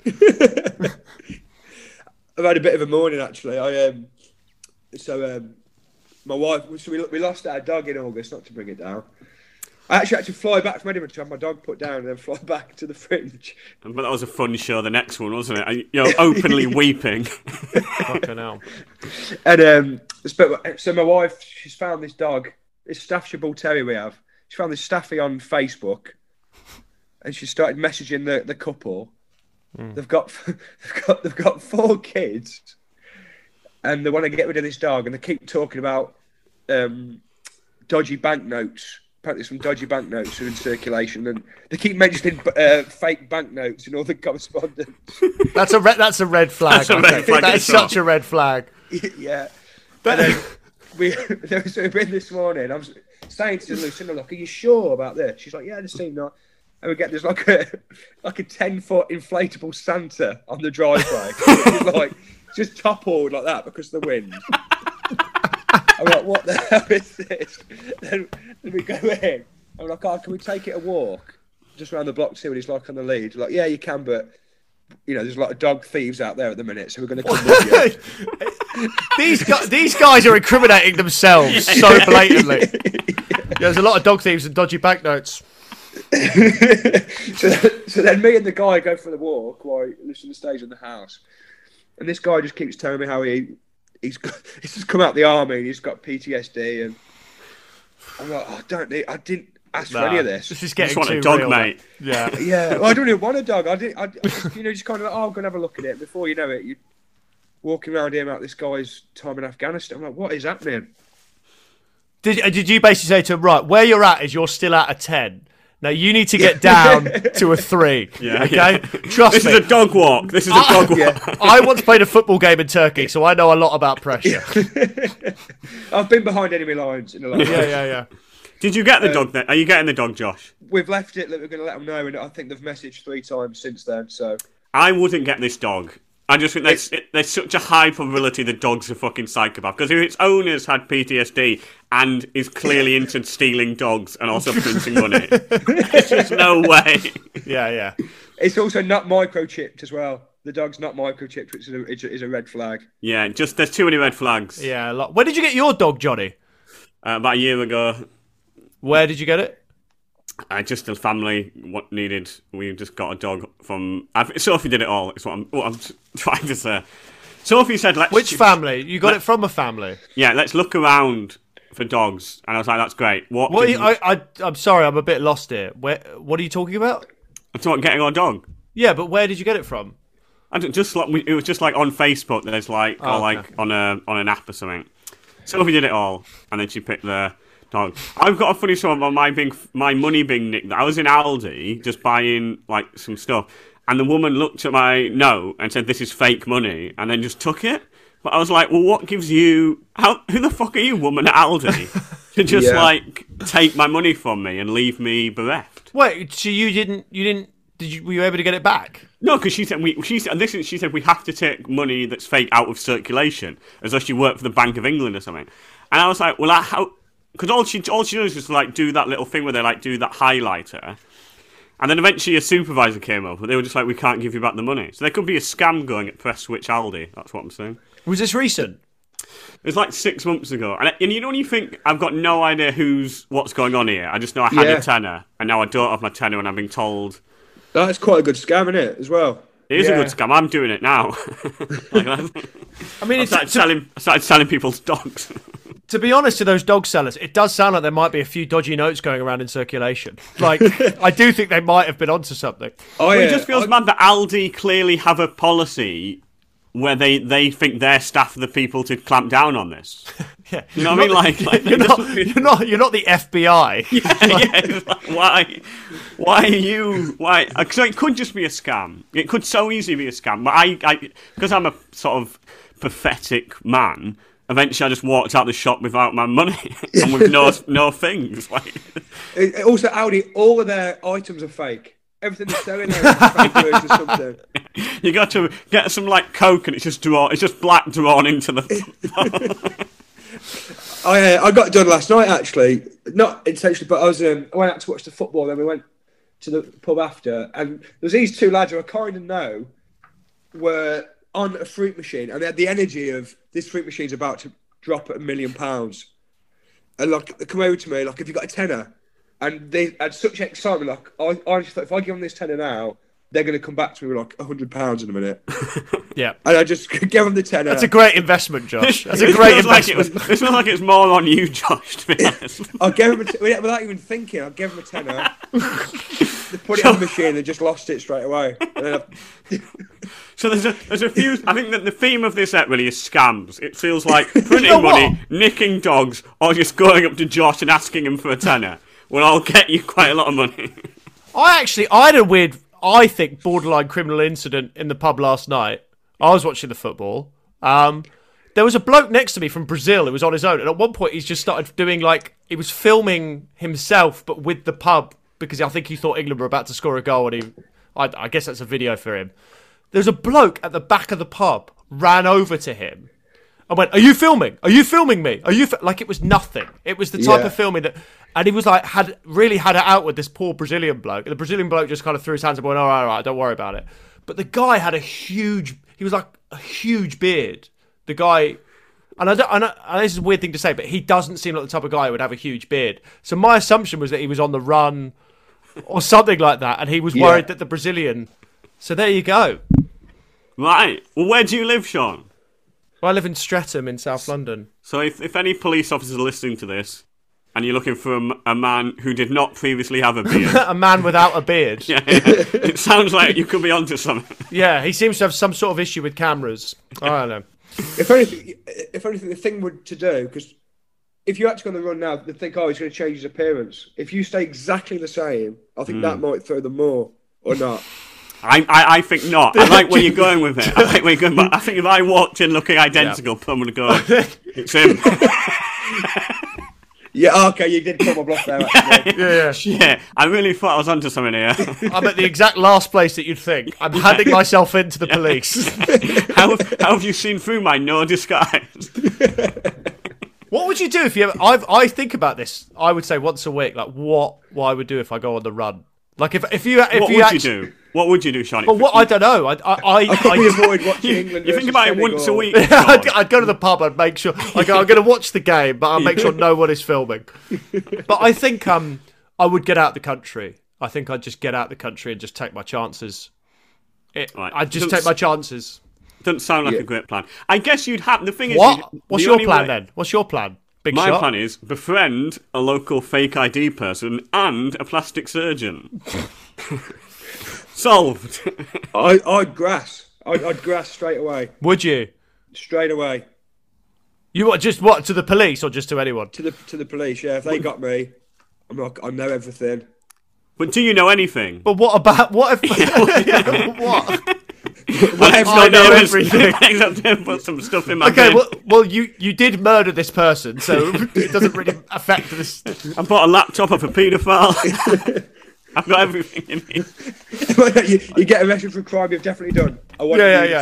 Speaker 6: I've had a bit of a morning actually. I um, so um, my wife. So we we lost our dog in August. Not to bring it down. I actually had to fly back from Edinburgh to have my dog put down and then fly back to the fringe.
Speaker 7: But that was a fun show, the next one, wasn't it? And, you know, openly weeping.
Speaker 5: Fucking hell.
Speaker 6: And um, so my wife, she's found this dog, this Staffordshire Bull Terrier we have. She found this Staffy on Facebook, and she started messaging the, the couple. Mm. They've got they've got they've got four kids, and they want to get rid of this dog, and they keep talking about um, dodgy banknotes. Apparently, some dodgy banknotes are in circulation, and they keep mentioning uh, fake banknotes in all the correspondence.
Speaker 5: That's a red. That's a red flag.
Speaker 7: That's a red flag
Speaker 5: That is
Speaker 7: itself.
Speaker 5: such a red flag.
Speaker 6: Yeah. But then we, so we've been this morning. I was saying to Lucinda, "Look, are you sure about this?" She's like, "Yeah, it seems not." And we get this like a like a ten foot inflatable Santa on the driveway. It's like just toppled like that because of the wind. I'm like, "What the hell is this?" Then, then we go in. I'm like, "Oh, can we take it a walk just around the block to see what he's like on the lead?" Like, "Yeah, you can, but you know, there's a lot of dog thieves out there at the minute, so we're going to come with you."
Speaker 5: These guys, these guys are incriminating themselves so blatantly. Yeah, there's a lot of dog thieves and dodgy banknotes.
Speaker 6: so, so then me and the guy go for the walk while Lucinda stays in the house, and this guy just keeps telling me how he he's got, he's just come out of the army and he's got P T S D, and I'm like, oh, I don't need, I didn't ask
Speaker 5: Nah,
Speaker 6: for any of this.
Speaker 5: This is getting
Speaker 7: Just want
Speaker 5: too
Speaker 7: a dog,
Speaker 5: real,
Speaker 7: mate.
Speaker 5: Yeah.
Speaker 6: Yeah, well, I don't even want a dog. I did, I, I just, you know, just kind of like, oh, I'm gonna have a look at it. Before you know it, you walking around here about this guy's time in Afghanistan. I'm like, what is happening?
Speaker 5: Did uh, did you basically say to him, right, where you're at is you're still at a ten. Now you need to get down to a three.
Speaker 7: Yeah,
Speaker 5: okay,
Speaker 7: yeah.
Speaker 5: trust
Speaker 7: This
Speaker 5: me.
Speaker 7: is a dog walk. This is a dog walk.
Speaker 6: Yeah.
Speaker 5: I once played a football game in Turkey, so I know a lot about pressure.
Speaker 6: I've been behind enemy lines in a lot.
Speaker 5: Yeah, yeah, yeah.
Speaker 7: Did you get the dog then? Are you getting the dog, Josh?
Speaker 6: We've left it that we're going to let them know, and I think they've messaged three times since then. So
Speaker 7: I wouldn't get this dog. I just think there's, it, there's such a high probability the dog's a fucking psychopath. Because if its owners had P T S D and is clearly into stealing dogs and also printing money, there's just no way.
Speaker 5: Yeah, yeah.
Speaker 6: it's also not microchipped as well. The dog's not microchipped, which is a, is a, is a red flag.
Speaker 7: Yeah, just there's too many red flags.
Speaker 5: Yeah, a lot. Where did you get your dog, Johnny?
Speaker 7: Uh, about a year ago,
Speaker 5: Where did you get it?
Speaker 7: I just the family what needed. We just got a dog from. I've, Sophie did it all. It's what I'm, what I'm trying to say. Sophie said, "Let's."
Speaker 5: Which family? You got
Speaker 7: let-
Speaker 5: it from a family.
Speaker 7: Yeah, let's look around for dogs. And I was like, "That's great." What?
Speaker 5: What? Are
Speaker 7: did
Speaker 5: you,
Speaker 7: you-
Speaker 5: I, I, I'm sorry, I'm a bit lost here. Where? What are you talking about?
Speaker 7: I thought getting our dog.
Speaker 5: Yeah, but where did you get it from?
Speaker 7: I don't, just like we, it was just like on Facebook. There's like
Speaker 5: Oh,
Speaker 7: or like
Speaker 5: okay.
Speaker 7: on a on an app or something. Sophie did it all, and then she picked the dog. I've got a funny story about my being my money being nicked. I was in Aldi just buying like some stuff, and the woman looked at my note and said, "This is fake money," and then just took it. But I was like, "Well, what gives you? How? Who the fuck are you, woman at Aldi, to just
Speaker 6: Yeah.
Speaker 7: like take my money from me and leave me bereft?"
Speaker 5: Wait, so you didn't? You didn't? Did you? Were you able to get it back?
Speaker 7: No, because she said we. She said this. Is, she said we have to take money that's fake out of circulation, as though she worked for the Bank of England or something. And I was like, well, I, how? Because all she all she does is just like do that little thing where they like do that highlighter, and then eventually a supervisor came up, but they were just like, we can't give you back the money. So there could be a scam going at Press Switch Aldi. That's what I'm saying.
Speaker 5: Was this recent?
Speaker 7: It was like six months ago, and, and you know when you think I've got no idea who's what's going on here. I just know I had
Speaker 6: Yeah.
Speaker 7: a tenner, and now I don't have my tenner, and I'm being told
Speaker 6: That's quite a good scam, isn't it? As well.
Speaker 7: it is
Speaker 5: Yeah.
Speaker 7: a good scam. I'm doing it now. Like, I
Speaker 5: I mean, it's,
Speaker 7: started
Speaker 5: to,
Speaker 7: selling. I started selling people's dogs.
Speaker 5: to be honest, to those dog sellers, it does sound like there might be a few dodgy notes going around in circulation. Like, I do think they might have been onto something.
Speaker 6: Oh,
Speaker 7: Well,
Speaker 6: yeah.
Speaker 7: it just feels
Speaker 6: I-
Speaker 7: mad that Aldi clearly have a policy where they, they think their staff are the people to clamp down on this.
Speaker 5: Yeah,
Speaker 7: You know what I mean? Like, like
Speaker 5: you're
Speaker 7: it
Speaker 5: not,
Speaker 7: doesn't feel-
Speaker 5: you're not, you're not the F B I.
Speaker 7: yeah, it's like, why, why are you? Why? So it could just be a scam. It could so easily be a scam. But I, I, because I'm a sort of pathetic man. Eventually, I just walked out the shop without my money and with no no things. Like,
Speaker 6: It- it- also, Audi, all of their items are fake. Everything they're selling there is a fake version of something.
Speaker 7: you got to get some like Coke, and it's just drawn. It's just black drawn into the.
Speaker 6: I uh, I got it done last night actually, not intentionally, but I was um, I went out to watch the football. Then we went to the pub after, and there was these two lads who I kind of know were on a fruit machine, and they had the energy of this fruit machine's about to drop at a million pounds, and like they come over to me like, "Have you got a tenner?" And they had such excitement. Like I, I just thought, if I give them this tenner now, they're going to come back to me with like a hundred pounds in a minute.
Speaker 5: Yeah.
Speaker 6: And I just gave them the tenner.
Speaker 5: That's a great investment, Josh. That's a
Speaker 7: It
Speaker 5: great
Speaker 7: feels like it
Speaker 5: investment.
Speaker 7: was- It feels like it's more on you, Josh. To be honest.
Speaker 6: I gave him a t- without even thinking. I gave him a tenner. They put it on the machine and just lost it straight away. And then I,
Speaker 7: So there's a there's a few. I think that the theme of this app really is scams. It feels like printing
Speaker 5: know what?
Speaker 7: money, nicking dogs, or just going up to Josh and asking him for a tenner. Well, I'll get you quite a lot of money.
Speaker 5: I actually, I had a weird, I think, borderline criminal incident in the pub last night. I was watching the football. Um, there was a bloke next to me from Brazil who was on his own, and at one point he's just started doing like he was filming himself, but with the pub because I think he thought England were about to score a goal, and he, I, I guess that's a video for him. There's a bloke at the back of the pub ran over to him. I went, "Are you filming? Are you filming me? Are you fi-? Like it was nothing? It was the type
Speaker 6: Yeah.
Speaker 5: of filming that." And he was like, had really had it out with this poor Brazilian bloke. And the Brazilian bloke just kind of threw his hands up and went, all right, all right, don't worry about it. But the guy had a huge, he was like a huge beard. The guy, and I don't, I know, and this is a weird thing to say, but he doesn't seem like the type of guy who would have a huge beard. So my assumption was that he was on the run or something like that. And he was
Speaker 6: Yeah.
Speaker 5: worried that the Brazilian. So there you go.
Speaker 7: Right. Well, where do you live, Sean?
Speaker 5: Well, I live in Streatham in South London.
Speaker 7: So if if any police officers are listening to this, and you're looking for a, m- a man who did not previously have a beard,
Speaker 5: A man without a beard.
Speaker 7: yeah, yeah, it sounds like you could be onto something.
Speaker 5: Yeah, he seems to have some sort of issue with cameras. I don't know.
Speaker 6: if anything, if anything, the thing would to do because if you actually on the run now, they think, oh, he's going to change his appearance. If you stay exactly the same, I think that might throw them more or not.
Speaker 7: I, I I think not. I like where you're going with it. I like where you're going, but I think if I walked in looking identical, I'm going to go, it's him.
Speaker 6: Yeah, okay, you did come my bluff there. Actually.
Speaker 5: Yeah, yeah.
Speaker 7: Yeah, I really thought I was onto something here.
Speaker 5: I'm at the exact last place that you'd think. I'm handing myself in to the police.
Speaker 7: how, how have you seen through my no disguise?
Speaker 5: What would you do if you ever... I've, I think about this, I would say once a week, like what, what I would do if I go on the run. Like if, if you... If
Speaker 7: What
Speaker 5: you
Speaker 7: would
Speaker 5: actu-
Speaker 7: you do? What would you do, Sean?
Speaker 5: Well, what, I don't know. I, I, I,
Speaker 6: I'd probably
Speaker 5: I,
Speaker 6: avoid watching England.
Speaker 7: You think
Speaker 6: versus
Speaker 7: about it
Speaker 6: Senegal.
Speaker 7: once a week.
Speaker 5: I'd,
Speaker 7: Sean.
Speaker 5: I'd go to the pub and make sure... I go, I'm going to watch the game, but I'll make sure no one is filming. But I think um, I would get out the country. I think I'd just get out the country and just take my chances. It,
Speaker 7: Right.
Speaker 5: I'd just
Speaker 7: Doesn't-
Speaker 5: take my chances.
Speaker 7: Doesn't sound like
Speaker 6: Yeah.
Speaker 7: a great plan. I guess you'd have... The thing is...
Speaker 5: What?
Speaker 7: you'd-
Speaker 5: What's
Speaker 7: the
Speaker 5: your
Speaker 7: only
Speaker 5: plan
Speaker 7: way-
Speaker 5: then? What's your plan? Big
Speaker 7: My
Speaker 5: shot?
Speaker 7: plan is befriend a local fake I D person and a plastic surgeon. Solved.
Speaker 6: I, I'd grass. I'd, I'd grass straight away.
Speaker 5: Would you?
Speaker 6: Straight away
Speaker 5: You what? Just what? To the police or just to anyone?
Speaker 6: to the to the police. Yeah, if they got me, I'm like, I know everything.
Speaker 7: But do you know anything?
Speaker 5: But what about what if? what?
Speaker 7: Well,
Speaker 5: I know everything.
Speaker 7: Except to put some stuff in my
Speaker 5: Okay,
Speaker 7: bin.
Speaker 5: well, well, you you did murder this person, so it doesn't really affect this.
Speaker 7: I bought a laptop of a paedophile. I've got everything in me.
Speaker 6: you, you get arrested for a crime you've definitely done. I want
Speaker 5: Yeah, yeah,
Speaker 6: immunity.
Speaker 5: yeah.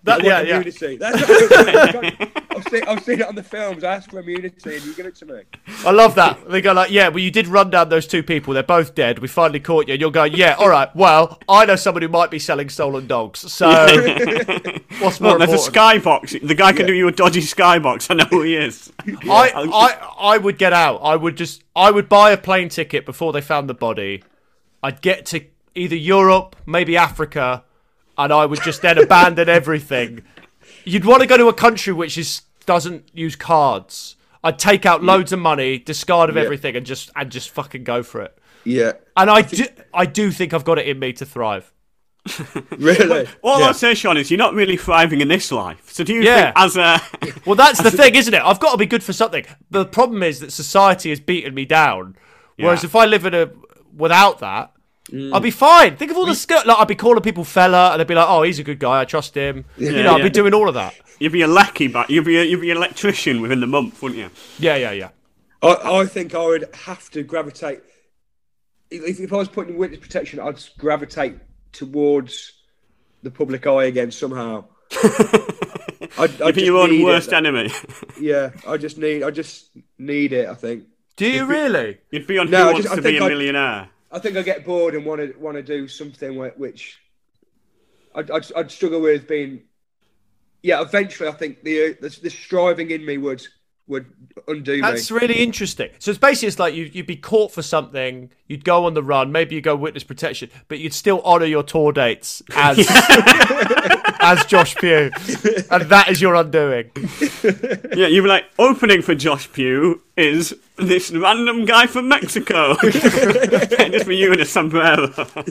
Speaker 5: That,
Speaker 6: I
Speaker 5: yeah,
Speaker 6: want
Speaker 5: yeah.
Speaker 6: immunity. That's what I've seen, I've seen it on the films. I ask for immunity and you give it to me.
Speaker 5: I love that. They go like, yeah, well, you did run down those two people. They're both dead. We finally caught you. And you're going, yeah, all right. Well, I know someone who might be selling stolen dogs. So what's more
Speaker 7: Look, there's
Speaker 5: important?
Speaker 7: a skybox. The guy can
Speaker 6: Yeah.
Speaker 7: do you a dodgy skybox. I know who he is.
Speaker 5: I, I, I would get out. I would just, I would buy a plane ticket before they found the body. I'd get to either Europe, maybe Africa, and I would just then abandon everything. You'd want to go to a country which is doesn't use cards. I'd take out loads of money, discard of
Speaker 6: Yeah.
Speaker 5: everything, and just and just fucking go for it.
Speaker 6: Yeah.
Speaker 5: And I do, I do think I've got it in me to thrive.
Speaker 6: Really?
Speaker 7: All
Speaker 5: Yeah.
Speaker 7: I'll say, Sean, is you're not really thriving in this life. So do you
Speaker 5: Yeah.
Speaker 7: think, as a
Speaker 5: Well, that's the thing, isn't it? I've got to be good for something. The problem is that society has beaten me down. Whereas
Speaker 7: Yeah.
Speaker 5: if I live in a without that, I'd be fine. Think of all the skill. Like I'd be calling people fella, and they'd be like, "Oh, he's a good guy. I trust him." you know, I'd
Speaker 7: yeah.
Speaker 5: be doing all of that.
Speaker 7: you'd be a lecky, but you'd be a, you'd be an electrician within the month, wouldn't you?
Speaker 5: Yeah, yeah, yeah.
Speaker 6: I, I think I would have to gravitate. If, if I was putting in witness protection, I'd gravitate towards the public eye again somehow. I'd, I'd
Speaker 7: You'd be
Speaker 6: just
Speaker 7: your own
Speaker 6: need
Speaker 7: worst
Speaker 6: it.
Speaker 7: enemy.
Speaker 6: Yeah, I just need. I just need it. I think.
Speaker 5: Do you really?
Speaker 7: You'd be on
Speaker 6: No,
Speaker 7: Who
Speaker 6: I
Speaker 7: Wants
Speaker 6: just- I
Speaker 7: to Be
Speaker 6: think
Speaker 7: a
Speaker 6: I'd-
Speaker 7: Millionaire.
Speaker 6: I think I get bored and want to want to do something wh- which I'd, I'd, I'd struggle with being. Yeah, eventually, I think the uh, the, the striving in me would would undo
Speaker 5: That's
Speaker 6: me.
Speaker 5: really interesting. So it's basically it's like you, you'd be caught for something, you'd go on the run, maybe you go witness protection, but you'd still honour your tour dates as as Josh Pugh, and that is your undoing.
Speaker 7: Yeah, you'd be like, opening for Josh Pugh is this random guy from Mexico. Just for you in a sombrero.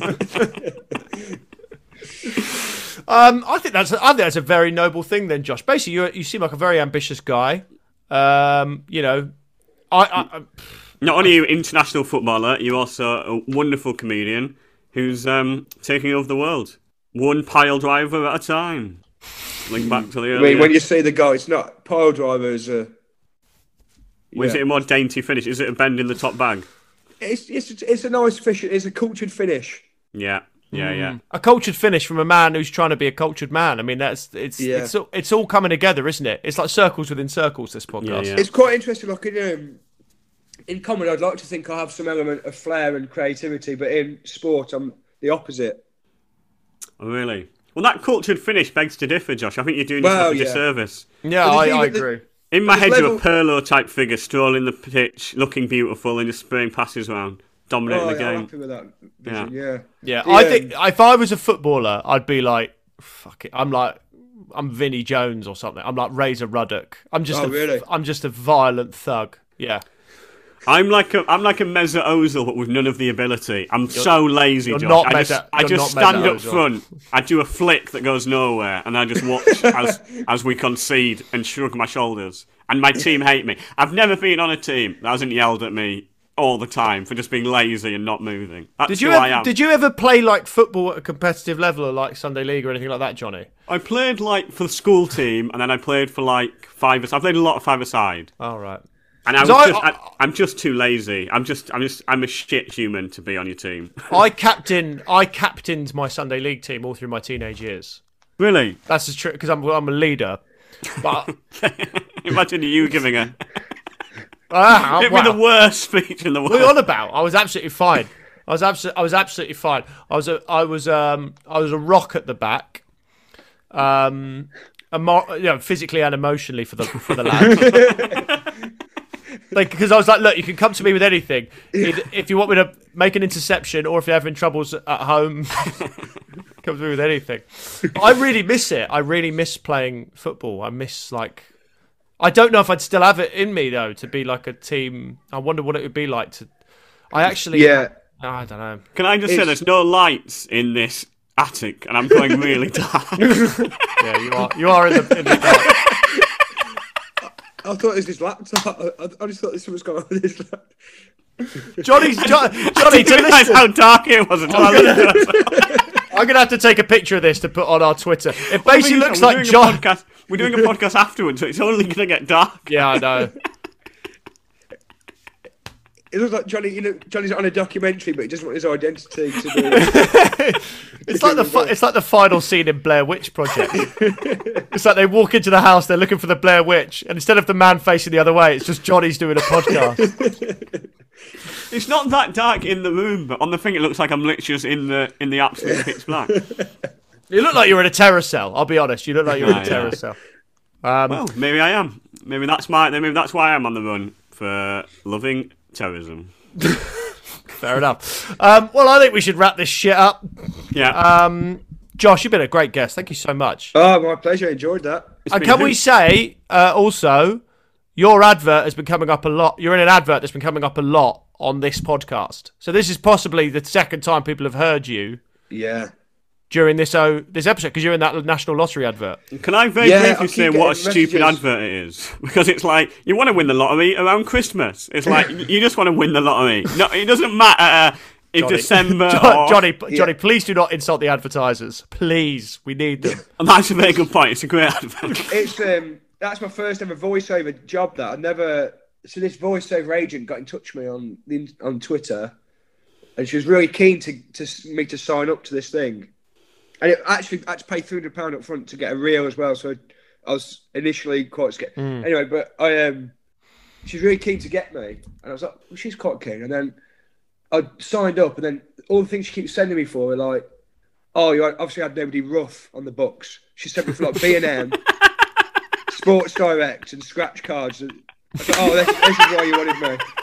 Speaker 5: Um, I think that's I think that's a very noble thing, then, Josh. Basically, you you seem like a very ambitious guy. Um, you know, I, I, I
Speaker 7: Not only are you an international footballer, you're also a wonderful comedian who's um, taking over the world. One pile driver at a time. Link back to the
Speaker 6: I
Speaker 7: earlier.
Speaker 6: mean, when you see the guy, it's not pile drivers. Uh,
Speaker 7: Was
Speaker 6: yeah.
Speaker 7: it a more dainty finish? Is it a bend in the top bag?
Speaker 6: It's it's it's a nice fish. It's a cultured finish.
Speaker 7: Yeah, yeah, yeah.
Speaker 5: a cultured finish from a man who's trying to be a cultured man. I mean, that's it's
Speaker 6: Yeah.
Speaker 5: it's all- it's all coming together, isn't it? It's like circles within circles. This podcast.
Speaker 7: Yeah, yeah.
Speaker 6: It's quite interesting. Like in um, in comedy, I'd like to think I have some element of flair and creativity, but in sport, I'm the opposite.
Speaker 7: Oh, really? Well, that cultured finish begs to differ, Josh. I think you're doing
Speaker 6: Well,
Speaker 7: yourself a
Speaker 6: yeah.
Speaker 7: disservice.
Speaker 5: Yeah,
Speaker 6: But
Speaker 5: I,
Speaker 6: the thing
Speaker 5: I
Speaker 6: that the-
Speaker 5: agree.
Speaker 7: In my
Speaker 6: But
Speaker 7: head,
Speaker 6: there's
Speaker 7: you're a
Speaker 6: level-
Speaker 7: Pirlo type figure, strolling the pitch, looking beautiful, and just spraying passes around, dominating
Speaker 6: Oh,
Speaker 7: the
Speaker 6: yeah, I'm
Speaker 7: game.
Speaker 6: happy with that vision. Yeah.
Speaker 5: Yeah,
Speaker 6: The,
Speaker 5: I
Speaker 6: um,
Speaker 5: think if I was a footballer, I'd be like, fuck it. I'm like, I'm Vinnie Jones or something. I'm like Razor Ruddock. I'm just,
Speaker 6: Oh,
Speaker 5: a,
Speaker 6: really?
Speaker 5: I'm just a violent thug. Yeah.
Speaker 7: I'm like a, I'm like a Mesut Ozil, but with none of the ability. I'm so lazy,
Speaker 5: you're
Speaker 7: Josh.
Speaker 5: not
Speaker 7: I just,
Speaker 5: Mesut-
Speaker 7: I
Speaker 5: you're
Speaker 7: just
Speaker 5: not
Speaker 7: stand
Speaker 5: Mesut
Speaker 7: up
Speaker 5: Ozil.
Speaker 7: front. I do a flick that goes nowhere, and I just watch as as we concede and shrug my shoulders. And my team hate me. I've never been on a team that hasn't yelled at me all the time for just being lazy and not moving. That's
Speaker 5: Did you
Speaker 7: who I
Speaker 5: ever,
Speaker 7: am.
Speaker 5: did you ever play like football at a competitive level, or like Sunday League or anything like that, Johnny?
Speaker 7: I played like for the school team, and then I played for like five. I played a lot of five-a-side.
Speaker 5: All right.
Speaker 7: And I was
Speaker 5: 'Cause I-
Speaker 7: just, I, I'm just too lazy. I'm just, I'm just, I'm a shit human to be on your team.
Speaker 5: I captain, I captained my Sunday League team all through my teenage years.
Speaker 7: Really?
Speaker 5: That's just true because I'm, I'm a leader. But
Speaker 7: Imagine you giving a.
Speaker 5: ah,
Speaker 7: It'd
Speaker 5: wow.
Speaker 7: be the worst speech in the world.
Speaker 5: What are you on about? I was absolutely fine. I was absolutely, I was absolutely fine. I was, a, I was, um, I was a rock at the back, um, emo- you know, physically and emotionally for the for the lads. Like, because I was like, look, you can come to me with anything. If, if you want me to make an interception, or if you're having troubles at home, come to me with anything. I really miss it. I really miss playing football. I miss like. I don't know if I'd still have it in me though to be like a team. I wonder what it would be like to. I actually.
Speaker 6: Yeah.
Speaker 5: I don't know.
Speaker 7: Can I just say
Speaker 6: It's-
Speaker 7: there's no lights in this attic, and I'm going really dark.
Speaker 5: Yeah, you are. You are in the. In the dark.
Speaker 6: I thought it was his laptop. I, I just thought this was going on with his laptop.
Speaker 5: Johnny's jo- Johnny.
Speaker 7: I
Speaker 5: To
Speaker 7: didn't realise
Speaker 5: listen,
Speaker 7: how dark it was until I looked at it.
Speaker 5: I'm gonna have to take a picture of this to put on our Twitter. It basically looks
Speaker 7: We're
Speaker 5: like
Speaker 7: doing a
Speaker 5: John.
Speaker 7: podcast- We're doing a podcast afterwards, so it's only going to get dark.
Speaker 5: Yeah, I know.
Speaker 6: it looks like Johnny. You know, Johnny's on a documentary, but he doesn't want his identity to be.
Speaker 5: It's like the fi- it's like the final scene in Blair Witch Project. It's like they walk into the house, they're looking for the Blair Witch, and instead of the man facing the other way, it's just Johnny's doing a podcast.
Speaker 7: It's not that dark in the room, but on the thing it looks like I'm literally just in the in the absolute pitch black.
Speaker 5: You look like you're in a terror cell. I'll be honest. You look like you're in a
Speaker 7: Yeah,
Speaker 5: terror
Speaker 7: yeah.
Speaker 5: cell. Um,
Speaker 7: Well, maybe I am. Maybe that's my. Maybe that's why I'm on the run for loving terrorism.
Speaker 5: Fair enough. Um, well, I think we should wrap this shit up.
Speaker 7: Yeah.
Speaker 5: Um, Josh, you've been a great guest. Thank you so much.
Speaker 6: Oh, my pleasure. I enjoyed that.
Speaker 5: And can we say uh, also, your advert has been coming up a lot. You're in an advert that's been coming up a lot on this podcast. So this is possibly the second time people have heard you
Speaker 6: Yeah.
Speaker 5: during this oh, this episode because you're in that National Lottery advert.
Speaker 7: Can I very
Speaker 6: Yeah,
Speaker 7: briefly
Speaker 6: I keep
Speaker 7: say what a
Speaker 6: getting
Speaker 7: stupid
Speaker 6: messages.
Speaker 7: advert it is? Because it's like you want to win the lottery around Christmas. It's like you just want to win the lottery. No, it doesn't matter uh, if
Speaker 5: Johnny.
Speaker 7: December.
Speaker 5: Jo-
Speaker 7: or...
Speaker 5: Johnny, Johnny, please do not insult the advertisers. Please, we need them.
Speaker 7: That's a very good point. It's a great advert.
Speaker 6: It's um. That's my first ever voiceover job. That I never. So this voiceover agent got in touch with me on the, on Twitter, and she was really keen to to me to sign up to this thing. And it actually I had to pay three hundred pounds up front to get a reel as well. So I was initially quite scared.
Speaker 5: Mm.
Speaker 6: Anyway, but I um, she's really keen to get me, and I was like, well, she's quite keen. And then I signed up, and then all the things she keeps sending me for are like, oh, you obviously had nobody rough on the books. She sent me for like B and M, Sports Direct, and scratch cards. And I thought, oh, this, this is why you wanted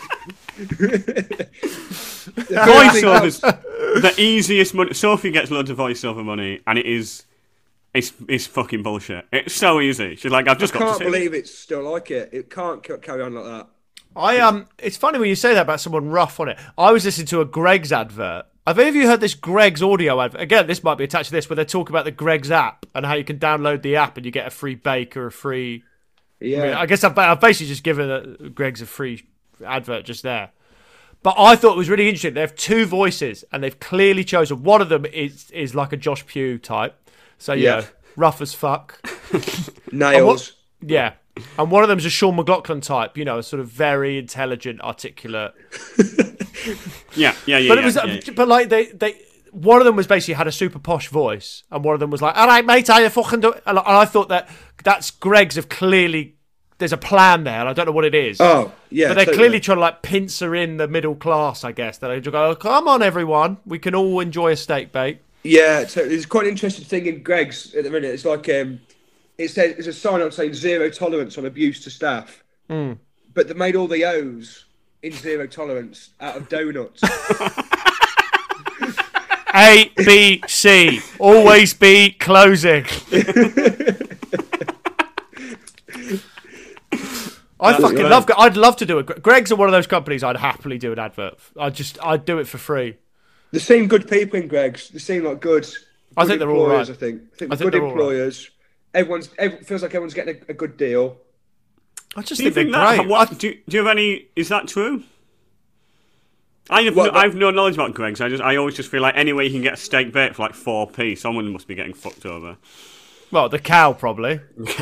Speaker 6: me.
Speaker 7: Voiceovers, the easiest money. Sophie gets loads of voiceover money, and it is, it's it's fucking bullshit. It's so easy. She's like, I've just
Speaker 6: I
Speaker 7: got
Speaker 6: can't
Speaker 7: to.
Speaker 6: believe it's still like it. It can't c- carry on like that.
Speaker 5: I um, it's funny when you say that about someone rough on it. I was listening to a Greg's advert. Have any of you heard this Greg's audio advert? Again, this might be attached to this, where they talk about the Greg's app and how you can download the app and you get a free bake or a free.
Speaker 6: Yeah.
Speaker 5: I, mean, I guess I've, I've basically just given a, Greg's a free advert just there. But I thought it was really interesting. They have two voices, and they've clearly chosen. One of them is is like a Josh Pugh type, so you
Speaker 6: Yeah.
Speaker 5: know, rough as fuck.
Speaker 6: Nails.
Speaker 5: Yeah. And one of them is a Sean McLaughlin type, you know, a sort of very intelligent, articulate.
Speaker 7: Yeah, yeah, yeah.
Speaker 5: But
Speaker 7: yeah,
Speaker 5: it was,
Speaker 7: yeah, yeah.
Speaker 5: but like they, they, one of them was basically had a super posh voice, and one of them was like, "All right, mate, how you fucking do?" And I thought that that's Greg's of clearly. There's a plan there, and I don't know what it is.
Speaker 6: Oh, yeah.
Speaker 5: But they're
Speaker 6: totally.
Speaker 5: clearly trying to like pincer in the middle class, I guess. That they just go, "Come on, everyone, we can all enjoy a steak bake."
Speaker 6: Yeah, so there's quite an interesting thing in Greg's at the minute. It's like um, it says it's a sign on saying zero tolerance on abuse to staff,
Speaker 5: Mm.
Speaker 6: but they made all the O's in zero tolerance out of donuts.
Speaker 5: A, B, C, always be closing. I
Speaker 6: That's
Speaker 5: fucking
Speaker 6: right.
Speaker 5: love. I'd love to do it. Greg's are one of those companies I'd happily do an advert. I just, I'd do it for free.
Speaker 6: They seem good people in Greg's. They seem like good.
Speaker 5: I
Speaker 6: good
Speaker 5: think they're all
Speaker 6: employers,
Speaker 5: right.
Speaker 6: I think. I think
Speaker 5: I
Speaker 6: they're
Speaker 5: think
Speaker 6: good
Speaker 5: they're all right.
Speaker 6: employers. Everyone's every, feels like everyone's getting a, a good deal.
Speaker 5: I just
Speaker 7: Do you
Speaker 5: think,
Speaker 7: think
Speaker 5: they're
Speaker 7: that?
Speaker 5: great.
Speaker 7: What, do, do you have any? Is that true? I have,
Speaker 6: What,
Speaker 7: no,
Speaker 6: what-
Speaker 7: I have no knowledge about Greg's. I just, I always just feel like any way you can get a steak bake for like four p, someone must be getting fucked over.
Speaker 5: Well, the cow probably.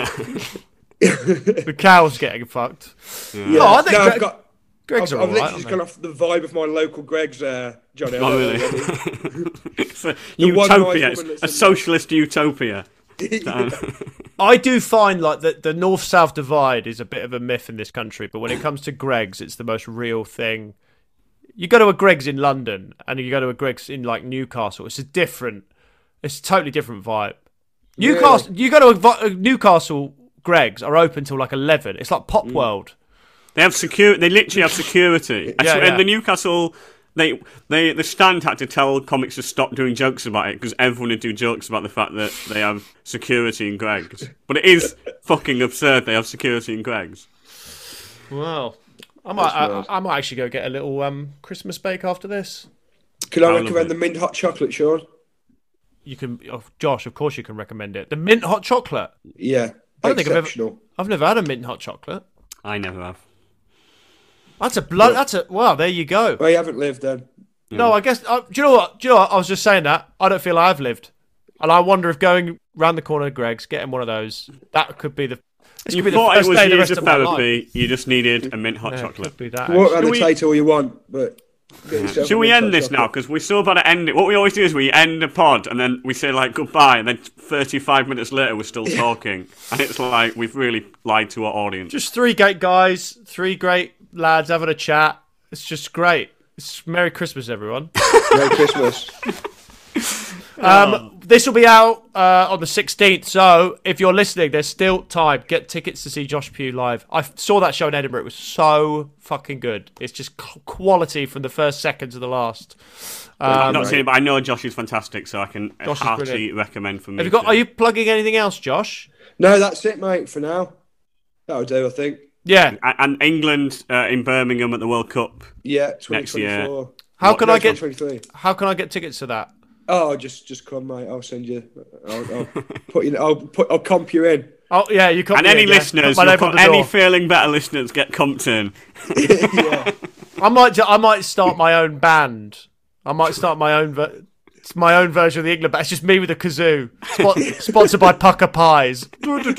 Speaker 5: The cow's getting fucked.
Speaker 6: Yeah.
Speaker 5: No, I think
Speaker 6: no,
Speaker 5: Greg-
Speaker 6: I've got.
Speaker 5: Greg's
Speaker 6: I've,
Speaker 5: are
Speaker 6: I've
Speaker 5: all
Speaker 6: literally
Speaker 5: right.
Speaker 6: just
Speaker 5: aren't
Speaker 6: gone off the vibe of my local Greg's, uh, Johnny. I
Speaker 7: Oh,
Speaker 6: don't
Speaker 7: really?
Speaker 6: know
Speaker 7: It's a
Speaker 6: The one nice
Speaker 7: utopia.
Speaker 6: woman
Speaker 7: It's
Speaker 6: that's
Speaker 7: a
Speaker 6: in
Speaker 7: socialist utopia.
Speaker 6: they?
Speaker 5: they? I do find like that the north-south divide is a bit of a myth in this country, but when it comes to Greg's, it's the most real thing. You go to a Greg's in London and you go to a Greg's in like Newcastle. It's a different, it's a totally different vibe. Newcastle, you go to a, vi- a Newcastle Greg's are open till like eleven. It's like Pop World.
Speaker 7: They have secure. They literally have security. I
Speaker 5: Yeah,
Speaker 7: swear,
Speaker 5: yeah.
Speaker 7: in the Newcastle, they they the stand had to tell comics to stop doing jokes about it because everyone would do jokes about the fact that they have security in Greg's. But it is fucking absurd. They have security in Greg's.
Speaker 5: Wow. I might, I,
Speaker 6: mad.
Speaker 5: I might actually go get a little um, Christmas bake after this.
Speaker 6: Can I
Speaker 7: I love
Speaker 6: recommend
Speaker 7: it.
Speaker 6: the mint hot chocolate, Sean?
Speaker 5: You can, oh, Josh. Of course, you can recommend it. The mint hot chocolate.
Speaker 6: Yeah.
Speaker 5: I don't think I've ever-
Speaker 6: exceptional.
Speaker 5: I've never had a mint hot chocolate.
Speaker 7: I never have.
Speaker 5: That's a blood. That's a wow. There you go.
Speaker 6: Well, you haven't lived then.
Speaker 5: No, I guess. Uh, do you know what? Do you know what? I was just saying that. I don't feel I've lived, and I wonder if going round the corner to Greg's, getting one of those, that could be the This
Speaker 7: You
Speaker 5: could be the
Speaker 7: thought it
Speaker 5: first
Speaker 7: was
Speaker 5: day of the
Speaker 7: years
Speaker 5: rest
Speaker 7: of
Speaker 5: of my life.
Speaker 7: therapy. You just needed a mint hot
Speaker 5: Yeah, it
Speaker 7: chocolate.
Speaker 5: could be that.
Speaker 6: You walk around
Speaker 7: Should
Speaker 6: the
Speaker 7: we-
Speaker 6: title all you want, but get yourself
Speaker 7: Should
Speaker 6: a
Speaker 7: we
Speaker 6: mint
Speaker 7: end
Speaker 6: hot
Speaker 7: this now?
Speaker 6: chocolate.
Speaker 7: Because we're still about to end it. What we always do is we end a pod and then we say like goodbye, and then thirty-five minutes later we're still talking, and it's like we've really lied to our audience.
Speaker 5: Just three great guys, three great lads having a chat. It's just great. It's Merry Christmas, everyone.
Speaker 6: Merry Christmas.
Speaker 5: Um, this will be out uh, on the sixteenth, so if you're listening, there's still time. Get tickets to see Josh Pugh live. I saw that show in Edinburgh. It was so fucking good. It's just quality from the first second to the last.
Speaker 7: I've
Speaker 5: Um,
Speaker 7: not seen it, but I know Josh is fantastic, so I can
Speaker 5: Josh is
Speaker 7: heartily
Speaker 5: brilliant.
Speaker 7: recommend for me.
Speaker 5: have you got?
Speaker 7: to-
Speaker 5: Are you plugging anything else, Josh?
Speaker 6: No, that's it, mate, for now. That'll do, I think.
Speaker 5: Yeah.
Speaker 7: And- And England uh, in Birmingham at the World Cup.
Speaker 6: Yeah,
Speaker 7: Next year.
Speaker 6: twenty twenty-four.
Speaker 5: How
Speaker 7: What-
Speaker 5: can
Speaker 6: No,
Speaker 5: I get?
Speaker 6: twenty twenty-three.
Speaker 5: How can I get tickets to that?
Speaker 6: Oh, just just come, mate. I'll send you. I'll, I'll put you. I'll put. I'll comp you in.
Speaker 5: Oh yeah, you can't.
Speaker 7: And any listeners,
Speaker 5: my
Speaker 7: you'll
Speaker 5: name on
Speaker 7: put
Speaker 5: the
Speaker 7: any
Speaker 5: door.
Speaker 7: feeling better listeners get Compton.
Speaker 6: Yeah.
Speaker 5: I might. ju- I might start my own band. I might start my own. Ver- it's my own version of the England band. It's just me with a kazoo. Spot- sponsored by Pucker Pies.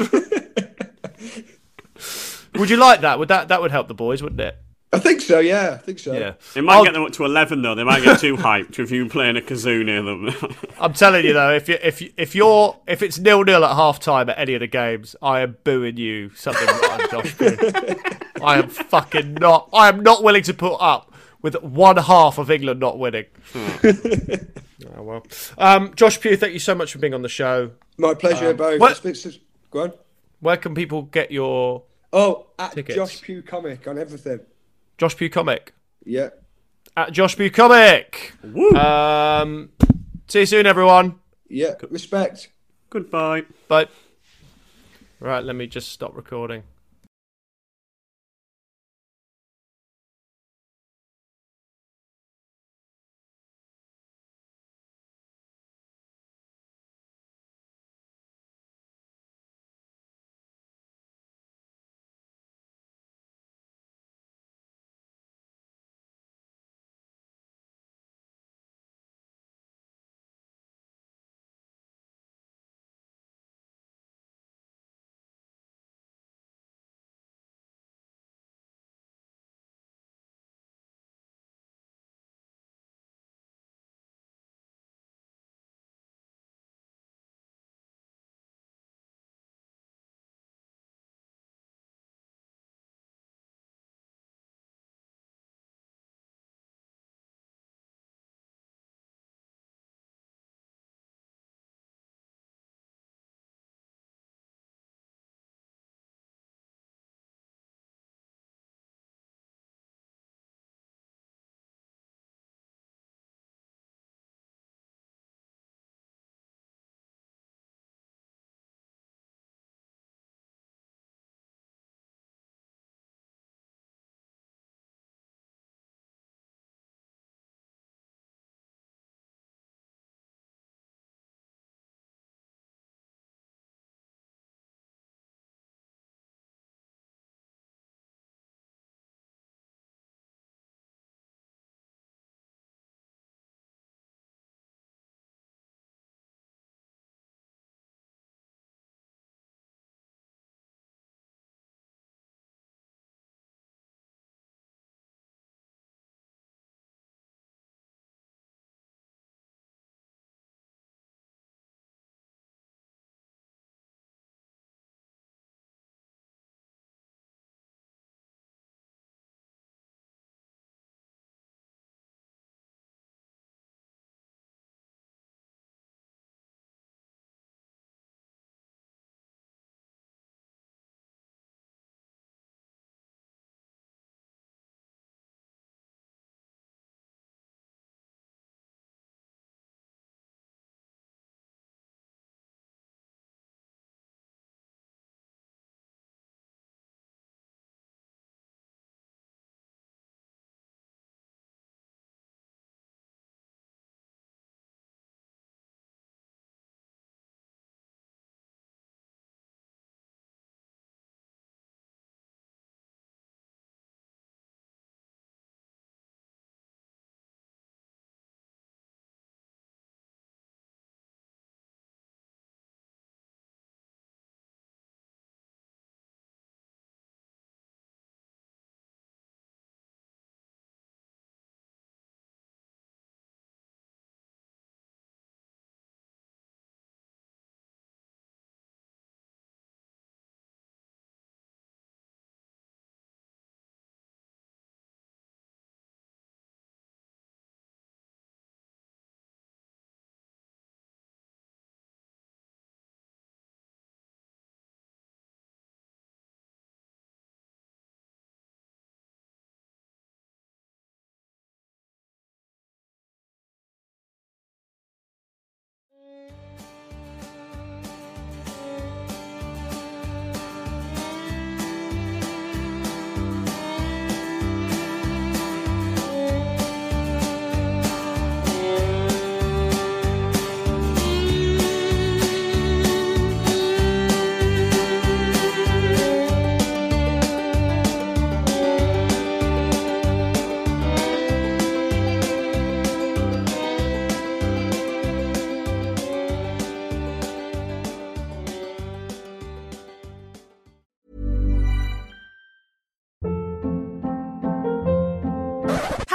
Speaker 5: Would you like that? Would that that would help the boys, wouldn't it?
Speaker 6: I think so. Yeah, I think so.
Speaker 5: Yeah.
Speaker 7: It might
Speaker 5: I'll-
Speaker 7: get them up to eleven though. They might get too hyped with you playing a kazoo near them.
Speaker 5: I'm telling you though, if you if you, if you're if it's nil nil at half time at any of the games, I am booing you something rotten, Josh. Pugh. I am fucking not. I am not willing to put up with one half of England not winning. Oh well. Um, Josh Pugh, thank you so much for being on the show.
Speaker 6: My pleasure, both.
Speaker 5: what-
Speaker 6: It's- it's- Go on.
Speaker 5: Where can people get your
Speaker 6: Oh, at
Speaker 5: Tickets.
Speaker 6: Josh Pugh Comic on everything.
Speaker 5: Josh Pugh comic?
Speaker 6: Yeah.
Speaker 5: At Josh Pugh comic. Um, see you soon, everyone.
Speaker 6: Yeah. Respect.
Speaker 7: Goodbye.
Speaker 5: Bye. Right, let me just stop recording.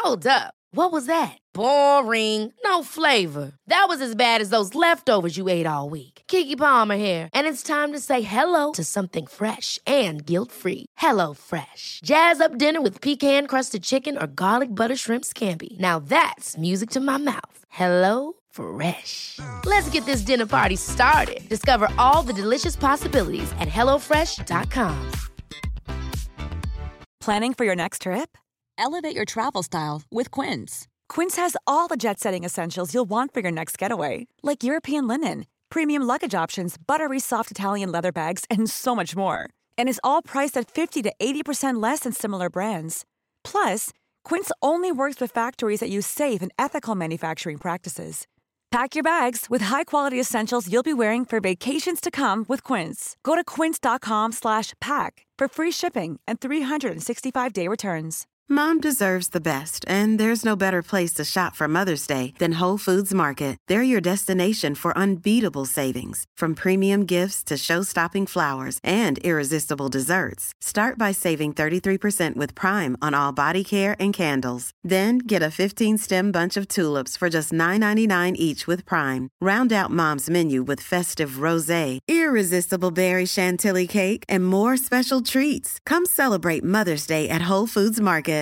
Speaker 8: Hold up. What was that? Boring. No flavor. That was as bad as those leftovers you ate all week. Keke Palmer here, and it's time to say hello to something fresh and guilt-free. Hello Fresh. Jazz up dinner with pecan-crusted chicken or garlic butter shrimp scampi. Now that's music to my mouth. Hello Fresh. Let's get this dinner party started. Discover all the delicious possibilities at hello fresh dot com.
Speaker 9: Planning for your next trip? Elevate your travel style with Quince. Quince has all the jet-setting essentials you'll want for your next getaway, like European linen, premium luggage options, buttery soft Italian leather bags, and so much more. And is all priced at fifty to eighty percent less than similar brands. Plus, Quince only works with factories that use safe and ethical manufacturing practices. Pack your bags with high-quality essentials you'll be wearing for vacations to come with Quince. Go to quince.com slash pack for free shipping and three sixty-five day returns.
Speaker 10: Mom deserves the best, and there's no better place to shop for Mother's Day than Whole Foods Market. They're your destination for unbeatable savings, from premium gifts to show-stopping flowers and irresistible desserts. Start by saving thirty-three percent with Prime on all body care and candles. Then get a fifteen-stem bunch of tulips for just nine ninety-nine each with Prime. Round out Mom's menu with festive rosé, irresistible berry chantilly cake, and more special treats. Come celebrate Mother's Day at Whole Foods Market.